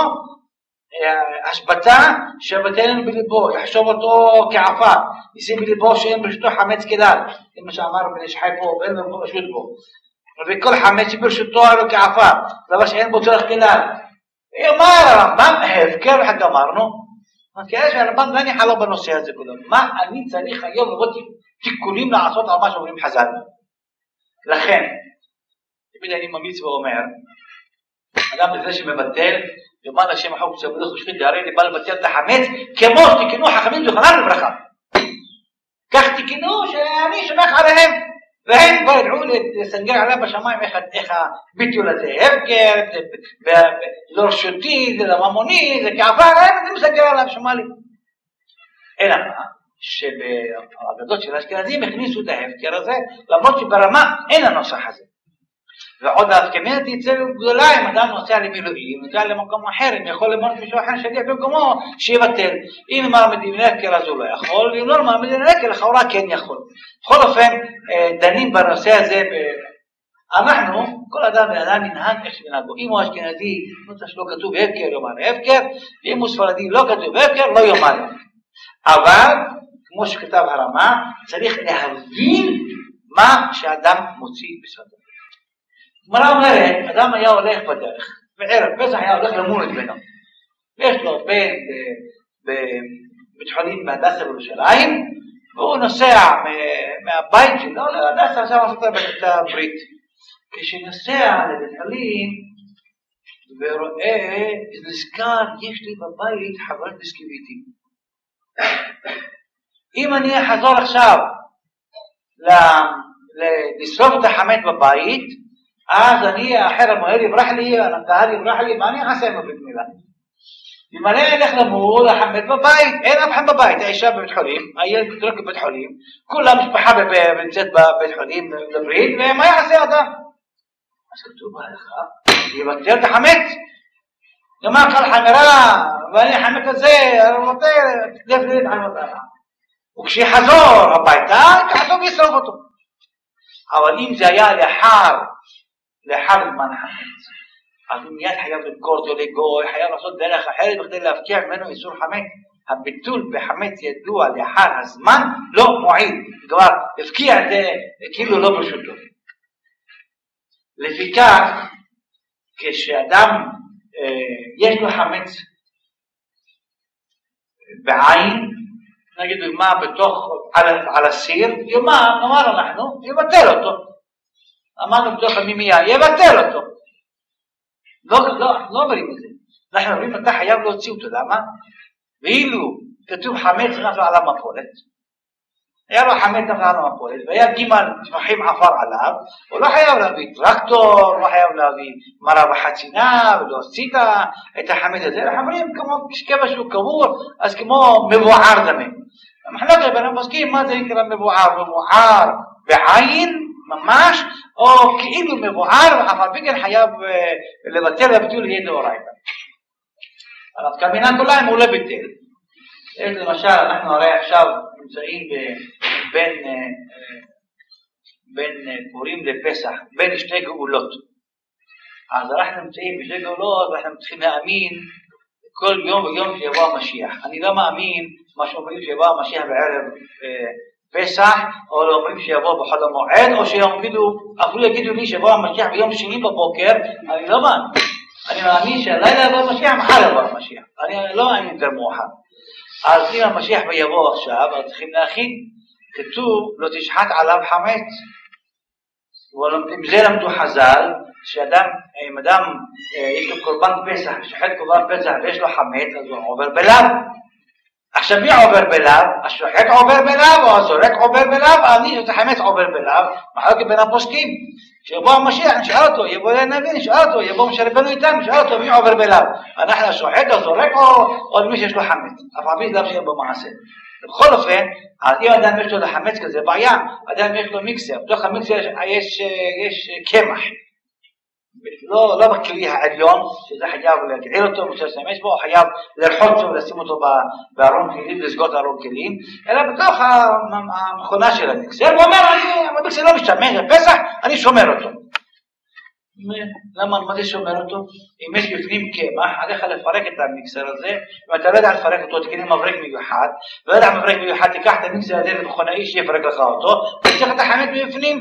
השבתה שבטלנו בליבו, יחשוב אותו כעפר, ישים בליבו שאין ברשותו חמץ כלל, כמו שאמר בן איש חי פה, ואין בו רשות בו. וכל חמץ שברשותו היה לו כעפר, דבר שאין בו צורך כלל. אמר הרמב"ם, הפקר וחד אמרנו, כאלה שהרמב"ם לא ניחלו בנושא הזה קודם. מה אני צריך היום לראות תיקונים לעשות על מה שאומרים חז"ל? לכן, תמיד אני ממליץ ואומר, אדם לזה שמבטל, יאמר לשם החוק שבדו חושבים דהרי לבא לבטל את החמץ, כמו שתיקנו חכמים זכרונם לברכה. כך תיקנו שאני שמח עליהם, והם כבר ידעו לסנגר עליהם בשמיים איך הביטול הזה, הפקר, זה רשותי, זה ממוני, זה כעבר, הם זה מסנגר עליהם שמע לי. אלא מה? שבאגדות של האשכנזים הכניסו את ההפקר הזה, למרות שברמה אין הנוסח הזה. ועוד ההסכמות יצא גדולה אם אדם נוסע למילואים, נוסע למקום אחר, אם יכול למנות מישהו אחר שליח במקומו, שיבטל. אם מעמידים להפקר אז הוא לא יכול, אם לא מעמידים להפקר, לכאורה כן יכול. בכל אופן, דנים בנושא הזה, אנחנו, כל אדם ואדם ינהג איך שמנהגו. אם הוא אשכנזי, נוצא שלא כתוב הפקר, יאמר הפקר, ואם הוא ספרדי לא כתוב הפקר, לא יאמר. אבל, כמו שכתב הרמה, צריך להבין מה שאדם מוציא בסדר. גמרא אומרת, אדם היה הולך בדרך, בערב פסח היה הולך למול את בינו. יש לו בן בבית חולים בהדסה בירושלים, והוא נוסע מהבית שלו להדסה, עכשיו לעשות את הברית. כשנוסע לבית חולים, ורואה, נזכר, יש לי בבית חברת ביסקוויטים. אם אני אחזור עכשיו לשרוף את החמץ בבית, אז אני, האחר המוהל יברח לי, הקהל יברח לי, מה אני אעשה עם הבית מילה? אם אני אלך למול, החמץ בבית, אין אף אחד בבית, האישה בבית חולים, הילד מתרוק בבית חולים, כולה משפחה נמצאת בבית חולים לברית, ומה יעשה אדם? אז כתוב בהלכה, יבטל את החמץ. יאמר כל חמרה, ואני החמץ הזה, אני רוצה לפני את חמץ. וכשיחזור הביתה, כעסו וישרוף אותו. אבל אם זה היה לאחר, לאחר זמן חמץ, אז הוא מיד חייב למכור אותו לגוי, חייב לעשות דרך אחרת בכדי להפקיע ממנו איסור חמץ. הביטול בחמץ ידוע לאחר הזמן לא מועיל, כבר הפקיע את זה כאילו לא ברשותו. לפיכך, כשאדם אה, יש לו חמץ בעין, נגיד דוגמה בתוך, על, על הסיר, יאמר, נאמר אנחנו, יבטל אותו. אמרנו בתוך המימייה, יבטל אותו. לא, לא, לא אומרים את זה. אנחנו אומרים, אתה חייב להוציא אותו, למה? ואילו כתוב חמץ נפל על המפולת, היה לו חמץ נפל על המפולת, והיה גימל צמחים עפר עליו, הוא לא חייב להביא טרקטור, לא חייב להביא מרה וחצינה, ולהוציא את החמץ הזה, אנחנו אומרים, כמו כיוון שהוא קבור, אז כמו מבוער דמה. המחלוקת בינינו מסכים, מה זה נקרא מבוער? מבוער בעין, ממש, או כאילו מבוער, ואף על פי כן חייב לבטל וביטול יהיה דאורייתא. אבל כמינה כולה אם הוא לא ביטל. למשל, אנחנו הרי עכשיו נמצאים בין, בין פורים לפסח, בין שתי גאולות. אז אנחנו נמצאים בשתי גאולות, ואנחנו צריכים להאמין כל יום ויום שיבוא המשיח. אני לא מאמין מה שאומרים שיבוא המשיח בערב פסח, או לא אומרים שיבוא בחול המועד, או שיגידו, אפילו יגידו לי שיבוא המשיח ביום שני בבוקר, אני לא מאמין. אני מאמין שהלילה יבוא המשיח, מחר יבוא המשיח. אני לא מאמין יותר מאוחר. אז אם המשיח יבוא עכשיו, אז צריכים להכין, כתוב, לא תשחט עליו חמץ. ועם זה למדו חז"ל, שאדם, אם אדם יש לו קורבן פסח, שוחט קורבן פסח ויש לו חמץ, אז הוא עובר בלאו. עכשיו מי עובר בלאו? השוחט עובר בלאו, או הזורק עובר בלאו, אני את החמץ עובר בלאו, מחלוקת בין הפוסקים. שיבוא המשיח, נשאל אותו, יבוא הנביא, נשאל אותו, יבוא משה רבנו איתם, נשאל אותו, מי עובר בלאו? אנחנו השוחט, הזורק, או מי שיש לו חמץ. אף על פי לאו שיהיה במעשה. בכל אופן, אם אדם יש לו לחמץ כזה, בעיה, אדם יש לו מיקסר, בתוך המיקסר יש, יש קמח, לא, לא בכלי העליון, שזה חייב להגעיל אותו, משה להשתמש בו, חייב לרחוץ אותו ולשים אותו בארון כלים, לסגור את הארון כלים, אלא בתוך המכונה של המיקסר, הוא אומר, אני, המיקסר לא משתמש, בפסח, אני שומר אותו. למה, מה זה שומר אותו? אם יש בפנים קמח, עליך לפרק את המיקסר הזה, אם אתה לא יודע לפרק אותו, תקנה מברק מיוחד, ולא יודע מברק מיוחד, תיקח את המיקסר הזה למכונאי שיפרק לך אותו, ותצטרך את החמץ בפנים.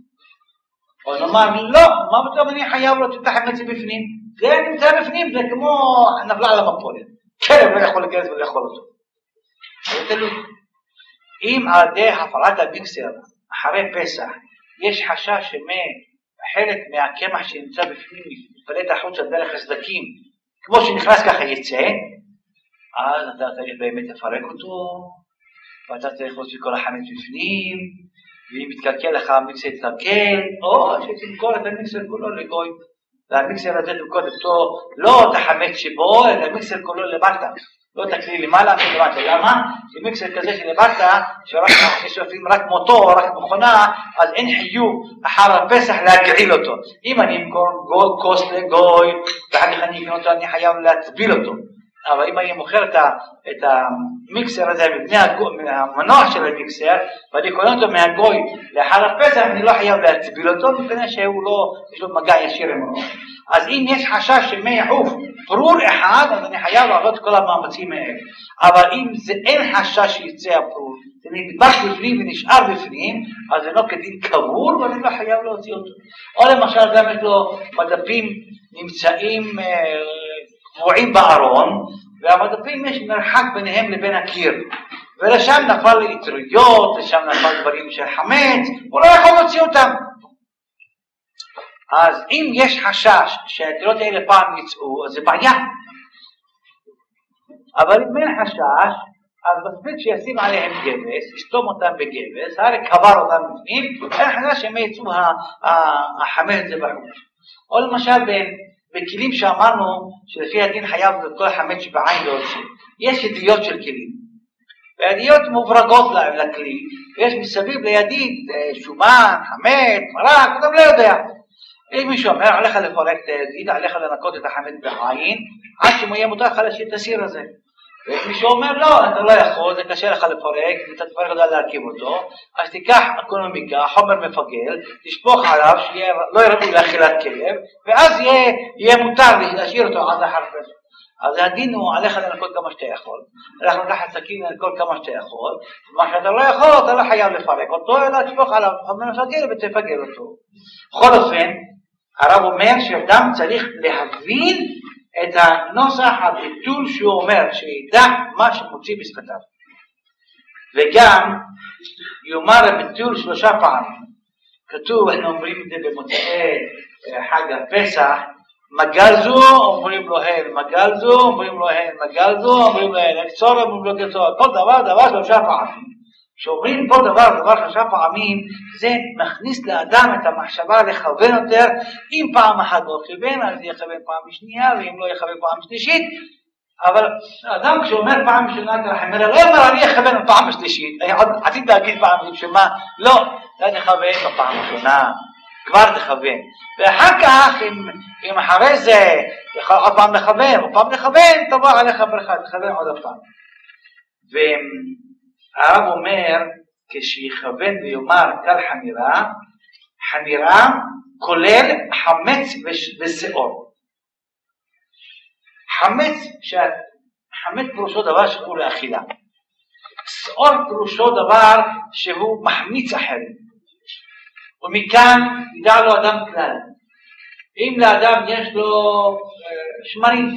או נאמר, לא, מה פתאום אני חייב לו את החמץ בפנים? זה נמצא בפנים, זה כמו נפלה על המפולת. כלב לא יכול להיכנס ולאכול אותו. זה תלוי. אם על ידי הפעלת המיקסר, אחרי פסח, יש חשש שמה חלק מהקמח שנמצא בפנים מתפלט החוצה דרך הסדקים, כמו שנכנס ככה יצא, אז אתה צריך באמת לפרק אותו, ואתה צריך להוציא כל החמץ בפנים, ואם מתקלקל לך המיקסר יתקלקל, או שתמכור את המיקסר כולו לגוי, והמיקסר הזה תמכור אותו, לא את החמץ שבו, אלא המיקסר כולו למטה, לא את הכלי למעלה ולמטה. למה? כי מיקסר כזה שלמטה, שיש לפעמים רק מוטור, רק מכונה, אז אין חיוב אחר הפסח להגעיל אותו. אם אני אמכור כוס לגוי, ואחר כך אני אקנה אותו, אני חייב להטביל אותו. אבל אם אני מוכר את המיקסר הזה מהמנוע של המיקסר, ואני קונה אותו מהגוי לאחר הפסח, אני לא חייב להטביל אותו, מפני שהוא לא, יש לו מגע ישיר עם המנוע. אז אם יש חשש שמי יעוף פרור אחד, אז אני חייב לעשות כל המאמצים האלה. אבל אם זה אין חשש שיצא הפרור, זה נדבק בפנים ונשאר בפנים, אז זה לא כדין קבור, ואני לא חייב להוציא אותו. או למשל גם יש לו מדפים נמצאים קבועים בארון, והמדפים יש מרחק ביניהם לבין הקיר, ולשם נפל יתרויות, לשם נפל דברים של חמץ, הוא לא יכול להוציא אותם. אז אם יש חשש שהיתרויות האלה פעם יצאו, אז זה בעיה. אבל אם אין חשש, אז מספיק שישים עליהם גבס, ישתום אותם בגבס, הרי קבר אותם בפנים, אין חשש שהם יצאו החמץ הזה בחוץ. או למשל בין בכלים שאמרנו שלפי הדין חייב לכל החמץ שבעין להוציא. יש ידיות של כלים, והידיות מוברגות לכלי, ויש מסביב לידית שומן, חמץ, מרק, הוא גם לא יודע. אם מישהו אומר, עליך לפרק את הידית, עליך לנקות את החמץ בעין, עד שמהיה מותר לך להשאיר את הסיר הזה. ואם מישהו אומר, לא, אתה לא יכול, זה קשה לך לפרק, ואתה תפרק יודע להרכיב אותו, אז תיקח אקונומיקה, חומר מפגל, תשפוך עליו, שלא ירבו לאכילת כלב, ואז יהיה, יהיה מותר להשאיר אותו עד אחר פסח. אז הדין הוא עליך לנקות כמה שאתה יכול, עליך לקחת סכין לנקות כמה שאתה יכול, ומה שאתה לא יכול, אתה לא חייב לפרק אותו, אלא תשפוך עליו חומר מפגל ותפגל אותו. בכל אופן, הרב אומר שאדם צריך להבין את הנוסח הביטול שהוא אומר, שידע מה שמוציא בשפתיו. וגם יאמר הביטול שלושה פעמים. כתוב, אנחנו אומרים את זה במוצאי חג הפסח, מגל זו, אומרים לו הן מגל זו, אומרים לו הן מגל זו, אומרים לו הן קצור, אומרים לו קצור, כל דבר, דבר שלושה פעמים. כשאומרים כל דבר, דבר שלושה פעמים, זה מכניס לאדם את המחשבה לכוון יותר, אם פעם אחת לא כיוון, אז יכוון פעם שנייה, ואם לא יכוון פעם שלישית, אבל אדם כשאומר פעם שנייה, לא אומר, אני יכוון פעם שלישית, עתיד להגיד פעם שמה, לא, אתה תכוון בפעם ראשונה, כבר תכוון, ואחר כך, אם, אם אחרי זה, יכול עוד פעם לכוון, עוד פעם לכוון, תבוא עליך ברכה, תכוון עוד פעם. הרב אומר, כשיכוון ויאמר כל חמירה, חמירה כולל חמץ ושאור. חמץ, חמץ פירושו דבר שהוא לאכילה. שאור פירושו דבר שהוא מחמיץ אחרים. ומכאן ידע לו אדם כלל. אם לאדם יש לו שמרים,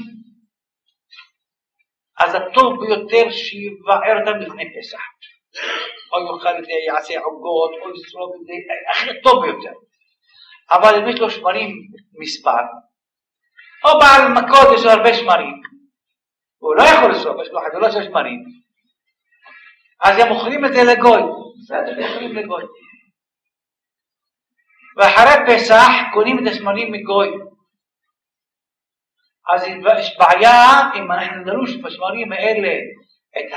אז הטוב ביותר שיבער אותם לפני פסח. או יאכל את זה, יעשה עוגות, או ישרוף את זה, הכי טוב ביותר. אבל אם יש לו שמרים מספר, או בעל מכות יש לו הרבה שמרים, הוא לא יכול לשרוף, יש לו חדולות של שמרים, אז הם מוכרים את זה לגוי, בסדר, הם מוכרים לגוי. ואחרי פסח קונים את השמרים מגוי. אז יש בעיה אם אנחנו נדרוש בשמרים האלה את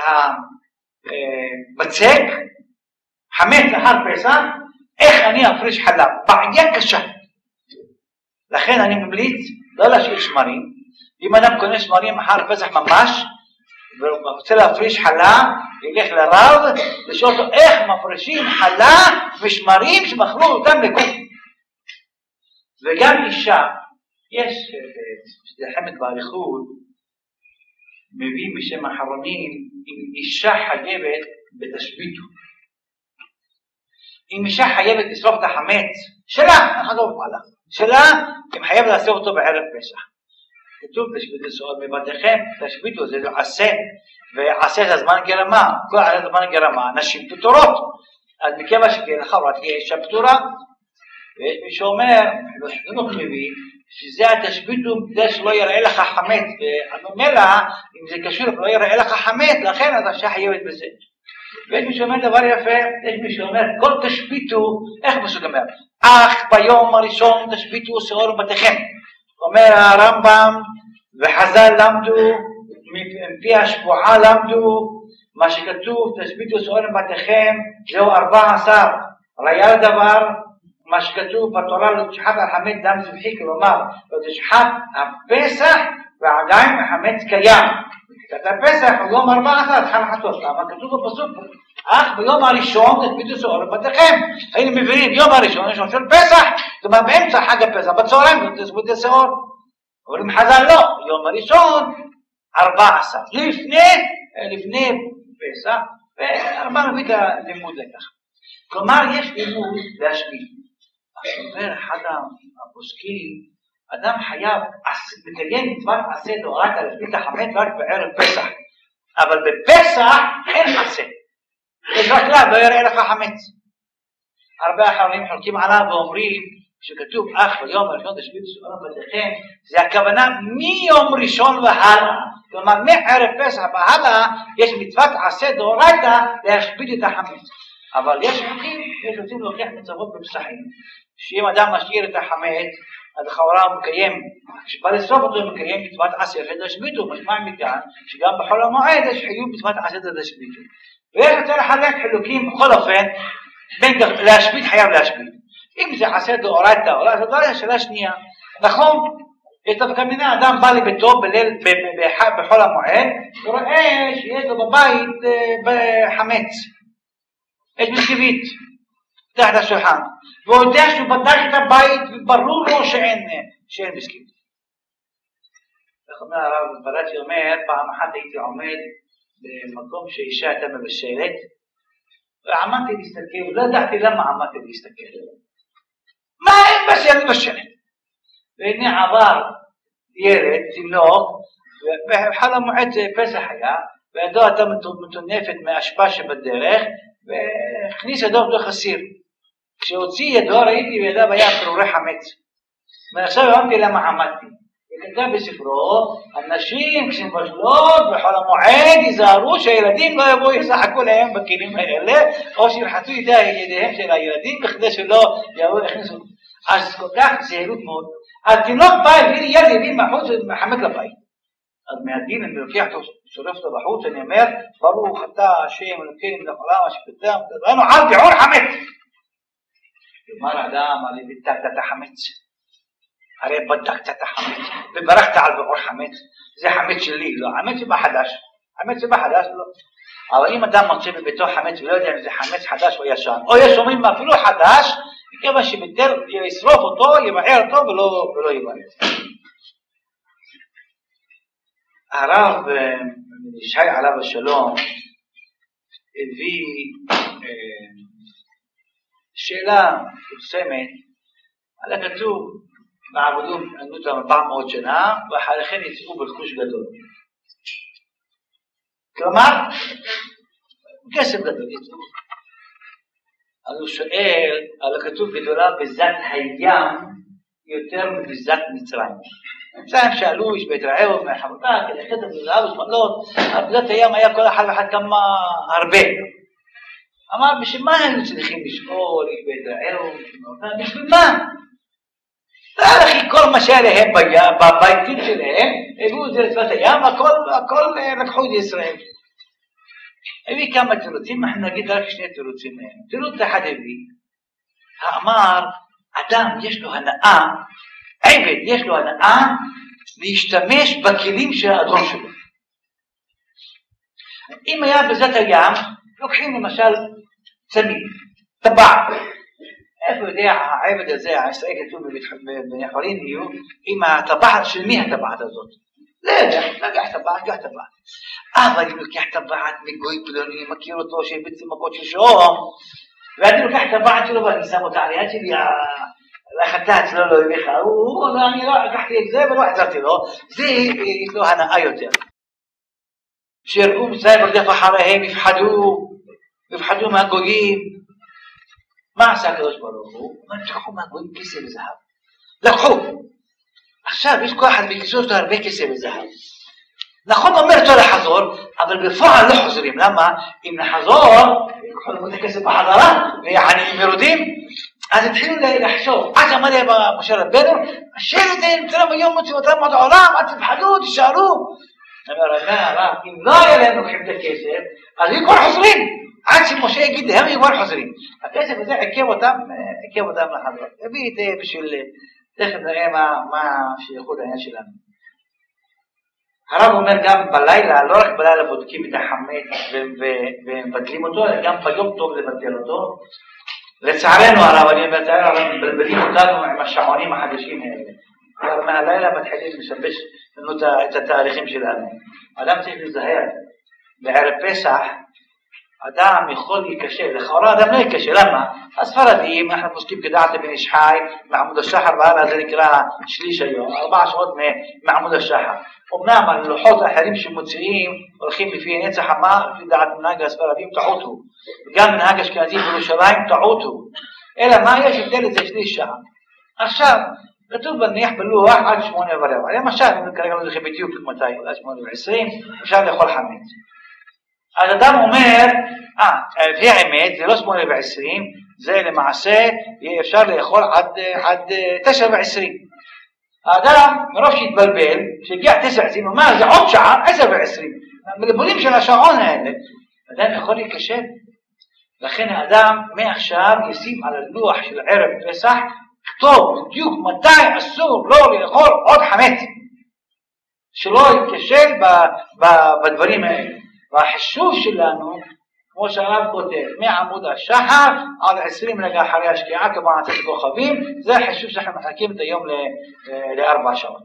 הבצק, חמץ לאחר פסח, איך אני אפריש חלב? בעיה קשה. לכן אני ממליץ לא להשאיר שמרים. אם אדם קונה שמרים אחר פסח ממש, ורוצה להפריש חלב, ילך לרב, לשאול אותו איך מפרישים חלב ושמרים שמכרו אותם לגוף. וגם אישה, יש שתלחמת באריכות, מביאים בשם האחרונים, אם אישה חייבת בתשביתו. אם אישה חייבת לשרוף את החמץ, שלה, נחזור בעלה, שלה, אם חייבת לאסוף אותו בערב פסח. כתוב תשביתו סוער מבתיכם, תשביתו זה עשה, ועשה זה הזמן גרמה, כל עשה זמן גרמה, נשים פטורות. אז מכיוון שכהלכה רק תהיה אישה פטורה, ויש מי שאומר, לא חינוך מביא, שזה התשביתו כדי שלא יראה לך חמץ, והממילא, אם זה קשור לא יראה לך חמץ, לכן אז האישה חייבת בזה. ויש מי שאומר דבר יפה, יש מי שאומר, כל תשביתו, איך פשוט אומר? אך ביום הראשון תשביתו שעור בתיכם. אומר הרמב"ם, וחז"ל למדו, מפי השבועה למדו, מה שכתוב, תשביתו שעור בתיכם, זהו ארבע עשר, ראיה לדבר, מה שכתוב בתורה לא תשחט על חמץ דם זבחי, כלומר, לא תשחט הפסח ועדיין החמץ קיים. את הפסח הוא יום ארבע עשר, תחל חטות, למה כתוב בפסוק, אך ביום הראשון תשביתו שעור בתיכם. היינו מבינים, יום הראשון, ראשון של פסח, זאת אומרת באמצע חג הפסח, בצהריים תשביתו שעור. אבל אם חז"ל לא, יום הראשון, ארבע עשר, לפני, לפני פסח, וארבע מביא את הלימוד לכך. כלומר, יש לימוד להשביט. אז אומר אחד הפוסקים, אדם חייב לקיים מצוות עשה דאורייתא להשביט את החמץ רק בערב פסח. אבל בפסח אין עשה. יש רק לה, לא יראה לך חמץ. הרבה אחרים חולקים עליו ואומרים, כשכתוב אך ביום הראשון תשביתו שעור בתיכם, זה הכוונה מיום ראשון והלאה. כלומר, מערב פסח והלאה, יש מצוות עשה דאורייתא להשביט את החמץ. אבל יש חוקים, יש רוצים להוכיח מצוות בפסחים, שאם אדם משאיר את החמץ, אז לכאורה הוא מקיים, כשבא לשרוף אותו הוא מקיים מצוות עשה להשביתו, משמע מכאן, שגם בחול המועד יש חיוב מצוות עשה להשביתו. ויש רוצה לחלק חילוקים בכל אופן, בין להשבית חייב להשבית. אם זה עשה דאורייתא או לא, זו דוריה שאלה שנייה. נכון, יש דווקא מינה, אדם בא לביתו בליל, בחול המועד, ורואה שיש לו בבית חמץ. יש מסכבית, תחת השולחן, והוא יודע שהוא בדק את הבית וברור לו שאין, שאין מסכבית. איך אומר הרב ברצ'י אומר, פעם אחת הייתי עומד במקום שאישה הייתה מבשלת, ועמדתי להסתכל, ולא ידעתי למה עמדתי להסתכל. מה אין בשלת בשלת? והנה עבר ילד, תינוק, ובחול המועד זה פסח היה, וידו הייתה מטונפת מהאשפה שבדרך, והכניס ידו בתוך הסיר. כשהוציא ידו ראיתי בידיו היה פירורי חמץ. ועכשיו הבנתי למה עמדתי. וכתב בספרו, אנשים כשמבשלות בחול המועד ייזהרו שהילדים לא יבואו ישחקו להם בכלים האלה, או שירחצו ידיהם של הילדים בכדי שלא יבואו יכניסו. אז כל כך זהירות מאוד. התינוק בא הביא לי ילד הביא מחוץ ומחמק לבית. אז מהדין אני לוקח אותו, שורף אותו בחוץ, אני אומר, ברוך אתה השם אלוקים לכולם השפטם, ראינו על ביעור חמץ. כלומר אדם, הרי ביטקת את החמץ, הרי בדקת את החמץ, וברכת על ביעור חמץ, זה חמץ שלי, לא, חמץ שבא חדש, חמץ שבא חדש, לא. אבל אם אדם מוצא בביתו חמץ ולא יודע אם זה חמץ חדש או ישן, או יש אומרים אפילו חדש, מכיוון שביטל ישרוף אותו, יבער אותו ולא יבער. הרב ישי עליו השלום הביא שאלה מפורסמת על הכתוב ועבדו אותם ארבע מאות שנה ואחרי כן יצאו ברכוש גדול. כלומר כסף גדול יצאו. אז הוא שואל על הכתוב גדולה בזת הים יותר מבזת מצרים. מצרים שאלו, יש בית רעהו מהחמודה, כדי חטא בזהב ושמלות, אבל בזת הים היה כל אחד ואחד כמה הרבה. אמר, בשביל מה היינו צריכים לשאול, יש בית רעהו, בשביל מה? לכי כל מה שהיה להם בביתים שלהם, הביאו את זה לצבאת הים, הכל לקחו את ישראל. הביא כמה תירוצים, אנחנו נגיד רק שני תירוצים מהם. תירוץ אחד הביא, האמר, אדם יש לו הנאה, עבד יש לו הנאה, להשתמש בכלים של האדון שלו. אם היה בזאת הים, לוקחים למשל צמיד, טבעת. איפה יודע העבד הזה, העשאי כתוב בנחלים יהיו, עם הטבעת של מי הטבעת הזאת? לא יודע, לקח טבעת, לקח טבעת. אבל אם לוקח טבעת מגוי פלוני, מכיר אותו שהביצים מכות של שום, ואני לוקח טבעת שלו ואני שם אותה על יד שלי, לחטאת לא לא יביך, הוא אומר, אני לא לקחתי את זה ולא החזרתי לו, זה יש לו הנאה יותר. שיראו מצרים ברדף אחריהם, יפחדו, יפחדו מהגויים. מה עשה הקדוש ברוך הוא? הוא אומר, תקחו מהגויים כסף וזהב. לקחו. עכשיו יש כל אחד בכיסו שלו הרבה כסף וזהב. נכון אומר אותו לחזור, אבל בפועל לא חוזרים. למה? אם נחזור, יקחו לנו את הכסף בחזרה, ויעניים מרודים, אז התחילו לחשוב. עד שאמר לי משה רבנו, השארתם, תראו היום מוצאים אותם עוד העולם, אל תפחדו, תשארו. אמר רבא, אם לא היה להם לוקחים את הכסף, אז הם כבר חוזרים. עד שמשה יגיד להם, הם כבר חוזרים. הכסף הזה עקב אותם, עקב אותם לחזור. הביא את זה בשביל, תכף נראה מה שייכות העניין שלנו. הרב אומר גם בלילה, לא רק בלילה בודקים את החמץ ומבטלים אותו, אלא גם ביום טוב לבטל אותו. לצערנו הרב, אני אומר, לצערנו הרב, מבלבלים אותנו עם השעונים החדשים האלה. אבל מהלילה מתחילים לשבש לנו את התאריכים שלנו. אדם צריך להיזהר. בערב פסח, אדם יכול להיקשר, לכאורה אדם לא יקשר, למה? הספרדים, אנחנו פוסקים כדעת בן איש חי, מעמוד השחר והלאה, זה נקרא שליש היום, ארבע שעות מעמוד השחר. אמנם הלוחות האחרים שמוציאים, הולכים לפי נצח המה, לפי דעת מנהג הספרדים, טעותו. וגם מנהג אשכנזים בירושלים, טעותו. אלא מה יש הבדל את זה שליש שעה? עכשיו, כתוב בניח בלוח עד שמונה ורבע. למשל, אם כרגע לא זוכר בדיוק מתי, עד שמונה ועשרים, אפשר לאכול חמץ. אז אדם אומר, אה, לפי האמת, זה לא שמונה ועשרים, זה למעשה, אפשר לאכול עד, עד תשע ועשרים. האדם, מרוב שהתבלבל, שהגיע תשע ועשרים, הוא אומר, זה עוד שעה, עשר ועשרים. מלבולים של השעון האלה, אדם יכול להיקשר. לכן האדם, מעכשיו, ישים על הלוח של ערב פסח, כתוב בדיוק מתי אסור לא לאכול עוד חמץ. שלא ייכשל בדברים האלה. והחישוב שלנו, כמו שהרב כותב, מעמוד השחר עד עשרים רגע אחרי השקיעה, כמו נצאת כוכבים, זה החישוב שאנחנו מחכים את היום לארבע שעות.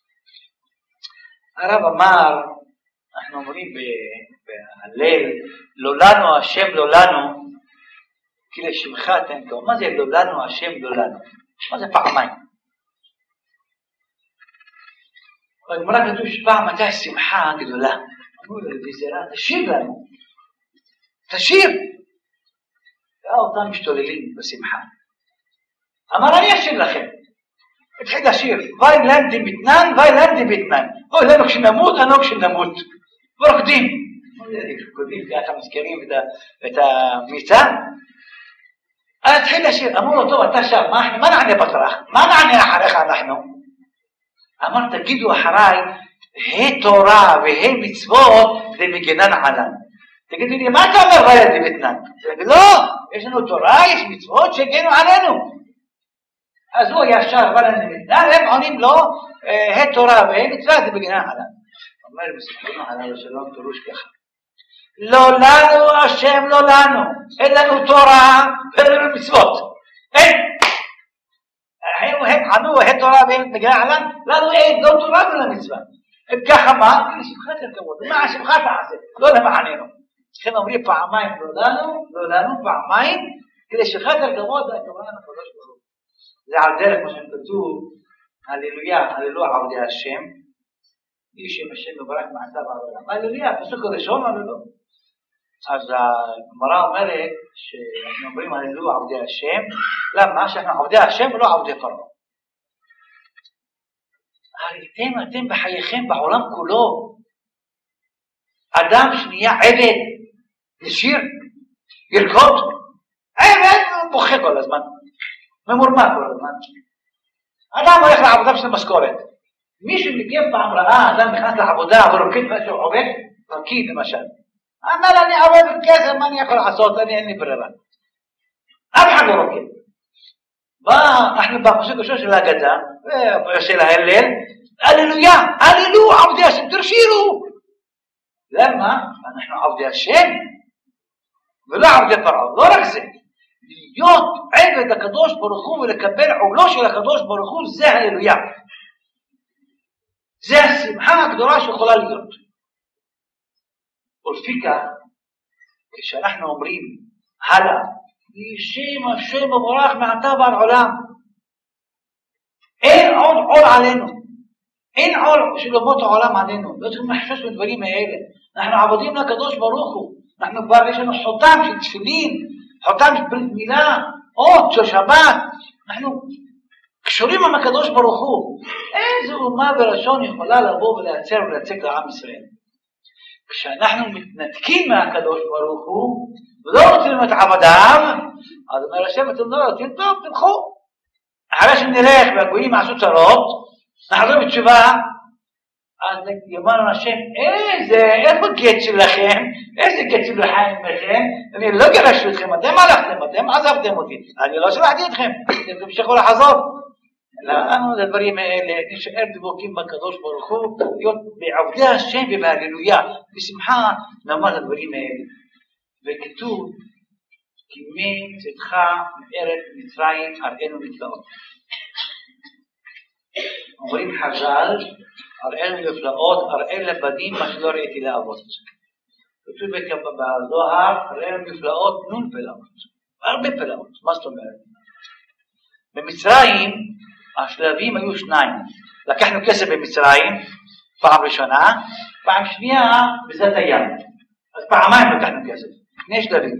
הרב אמר, אנחנו אומרים בהלל, לא לנו השם לא לנו, כי לשמך תן טוב. מה זה לא לנו השם לא לנו? מה זה פעמיים? בגמרא כתוב שפעם הייתה שמחה גדולה. אמרו לו לביזרה, תשאיר לנו, תשאיר. ראה אותם משתוללים בשמחה. אמר, אני אשאיר לכם. התחיל לשיר, ואי לנדי מתנן, ואי לנדי מתנן. אוי, לנו כשנמות, לנו כשנמות. ורוקדים. רוקדים, ככה מזכירים את המיצה. אז התחיל לשיר, אמרו לו, טוב, אתה שם, מה נענה בתרך? מה נענה אחריך אנחנו? אמר, תגידו אחריי, ה' תורה וה' מצוות למגנן עלם. תגידו לי, מה אתה אומר ואי לנדי מתנן? תגיד, לא, יש לנו תורה, יש מצוות שהגנו עלינו. אז הוא ישר ולן מתנן, הם עונים לו, ה' תורה וה' מצוות למגנן עלם. אומר, מסתכלים עליו שלום פירוש ככה. לא לנו השם לא לנו, אין לנו תורה ואין לנו מצוות. אין. הם ענו ה' תורה וה' מגנן עלם, לנו אין, לא תורה ולא מצוות. הם ככה מה? לשמחת הכבוד. מה השמחת תעשה? לא למעננו. לכן אומרים פעמיים לא לנו, לא לנו פעמיים, כדי שחת הכבוד והכוונה לקדוש ברוך הוא. זה על דרך מה שכתוב, הללויה, הללו עבדי השם, איש עם השם מברך מעשיו העולם. הללויה, פסוק הראשון, הללו. אז הגמרא אומרת שאנחנו אומרים הללו עבדי השם, למה? שאנחנו עבדי השם ולא עבדי פרעה. אתם, אתם בחייכם בעולם כולו, אדם שנהיה עבד, ישיר, ירקוד, עבד, בוכה כל הזמן, ממורמר כל הזמן. אדם הולך לעבודה בשביל משכורת. מישהו מכם פעם ראה אדם נכנס לעבודה ורוקד משהו עובד? רקיד למשל. אמר אני עובד בכסף, מה אני יכול לעשות? אני אין לי ברירה. אף אחד לא רוקד. אנחנו בפסוק הראשון של ההגדה, של ההלל, הללויה, הללו עבדי השם, תרשירו. למה? אנחנו עבדי השם ולא עבדי פרעה. לא רק זה, להיות עבד הקדוש ברוך הוא ולקבל עולו של הקדוש ברוך הוא, זה הללויה. זה השמחה הגדולה שיכולה להיות. ולפיקה, כשאנחנו אומרים הלאה, שם השם מבורך מעתה ועד עולם, אין עוד עול עלינו, אין עול של אומות העולם עלינו, לא צריכים לחשוש בדברים האלה. אנחנו עבודים לקדוש ברוך הוא, אנחנו כבר יש לנו חותם של תפילין, חותם של ברית מילה, אות של שבת, אנחנו קשורים עם הקדוש ברוך הוא. איזו אומה בלשון יכולה לבוא ולייצר ולייצג לעם ישראל? כשאנחנו מתנתקים מהקדוש ברוך הוא ולא רוצים את עבדיו, אז אומר השם, אתם לא רוצים, טוב, תלכו. אחרי שנלך והגויים עשו צרות, נחזור בתשובה, אז יאמר השם, איזה, איפה גט שלכם? איזה גט של לחיים מכם? אני לא גרשתי אתכם, אתם הלכתם, אתם עזבתם אותי, אני לא שלחתי אתכם, אתם תמשיכו לחזור. לנו את הדברים האלה, נשאר דבוקים בקדוש ברוך הוא, להיות בעבדי השם ובהללויה, בשמחה נאמר את הדברים האלה. וכתוב, כי מצאתך מארץ מצרים אראנו נפלאות. אומרים חז"ל, אראנו נפלאות, אראה לבנים מה שלא ראיתי לאבות. כתוב בזוהר, אראנו נפלאות נון פלאות, הרבה פלאות. מה זאת אומרת? במצרים השלבים היו שניים. לקחנו כסף במצרים, פעם ראשונה, פעם שנייה בזאת הים. אז פעמיים לקחנו כסף, שני שלבים.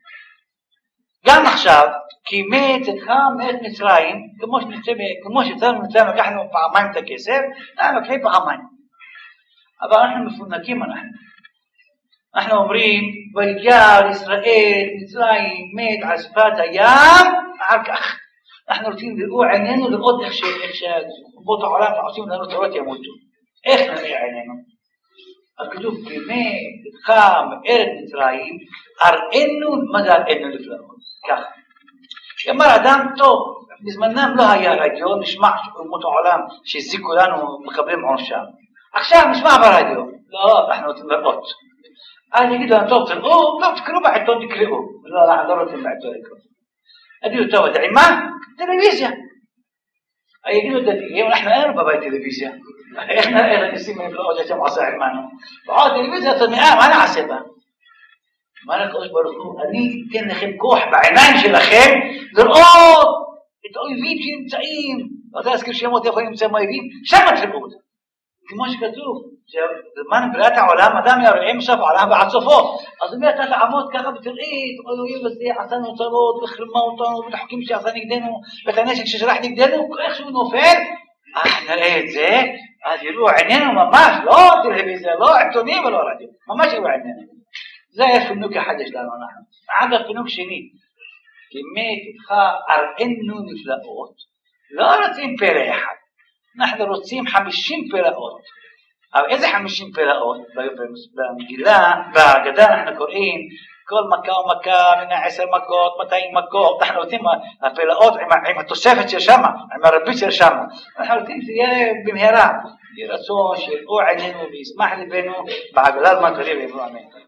גם עכשיו, כי מצאתך מארץ מצרים, כמו שיצאנו ממצרים לקחנו פעמיים את הכסף, אנחנו לוקחים פעמיים. אבל אנחנו מפונקים אנחנו. אנחנו אומרים, ויגר ישראל מצרים מת על שפת הים, אחר כך. אנחנו רוצים לראות עינינו לראות איך שבאות העולם שעושים לנו צרות ימותו. איך נראה עינינו? אז כתוב, כמת, חם, מארץ מצרים, אראנו, מה זה אראנו נפלאות? ככה. שאמר אדם טוב, בזמנם לא היה רדיו, נשמע אומות העולם שהזיקו לנו מקבלים עונשם. עכשיו נשמע ברדיו. לא, אנחנו רוצים לראות. אז יגידו לנו, טוב, תראו, טוב, תקראו בעיתון, תקראו. לא, אנחנו לא רוצים בעיתון לקרוא. יגידו, טוב, יודעים מה? טלוויזיה. יגידו, דתיים, אנחנו אין בבית טלוויזיה. איך נראה לניסים הנפלאות שאתם עושה עמנו? ועוד טלוויזיה, אתה יודע, מה נעשה בה? מה לקדוש ברוך הוא? אני אתן לכם כוח בעיניים שלכם לראות את האויבים שנמצאים. לא רוצה להזכיר שמות איפה נמצאים האויבים, שם תראו אותם. כמו שכתוב, שבזמן בריאת העולם, אדם יראה מסוף העולם ועד סופו. אז אומר, אתה תעמוד ככה ותראי, האויב הזה עשינו צרות וחרמה אותנו, ואת החוקים שעשה נגדנו, ואת הנשק ששלח נגדנו, איך שהוא נופל, אז נראה את זה, אז יראו עינינו ממש, לא טלוויזיה, לא עיתונים ולא רדיו, ממש יראו עינינו. זה היה פינוק אחד יש לנו אנחנו. עד הפינוק שני, כי מתך אראנו נפלאות, לא רוצים פלא אחד. אנחנו רוצים חמישים פלאות. אבל איזה חמישים פלאות? במגילה, בהגדה אנחנו קוראים כל מכה ומכה, מן עשר מכות, מאתיים מכות. אנחנו רוצים הפלאות עם התוספת של שמה, עם הרבית של שמה. אנחנו רוצים שיהיה במהרה. ירצו שיראו עינינו וישמח לבנו בעגלת מטרים ויבוא אמן.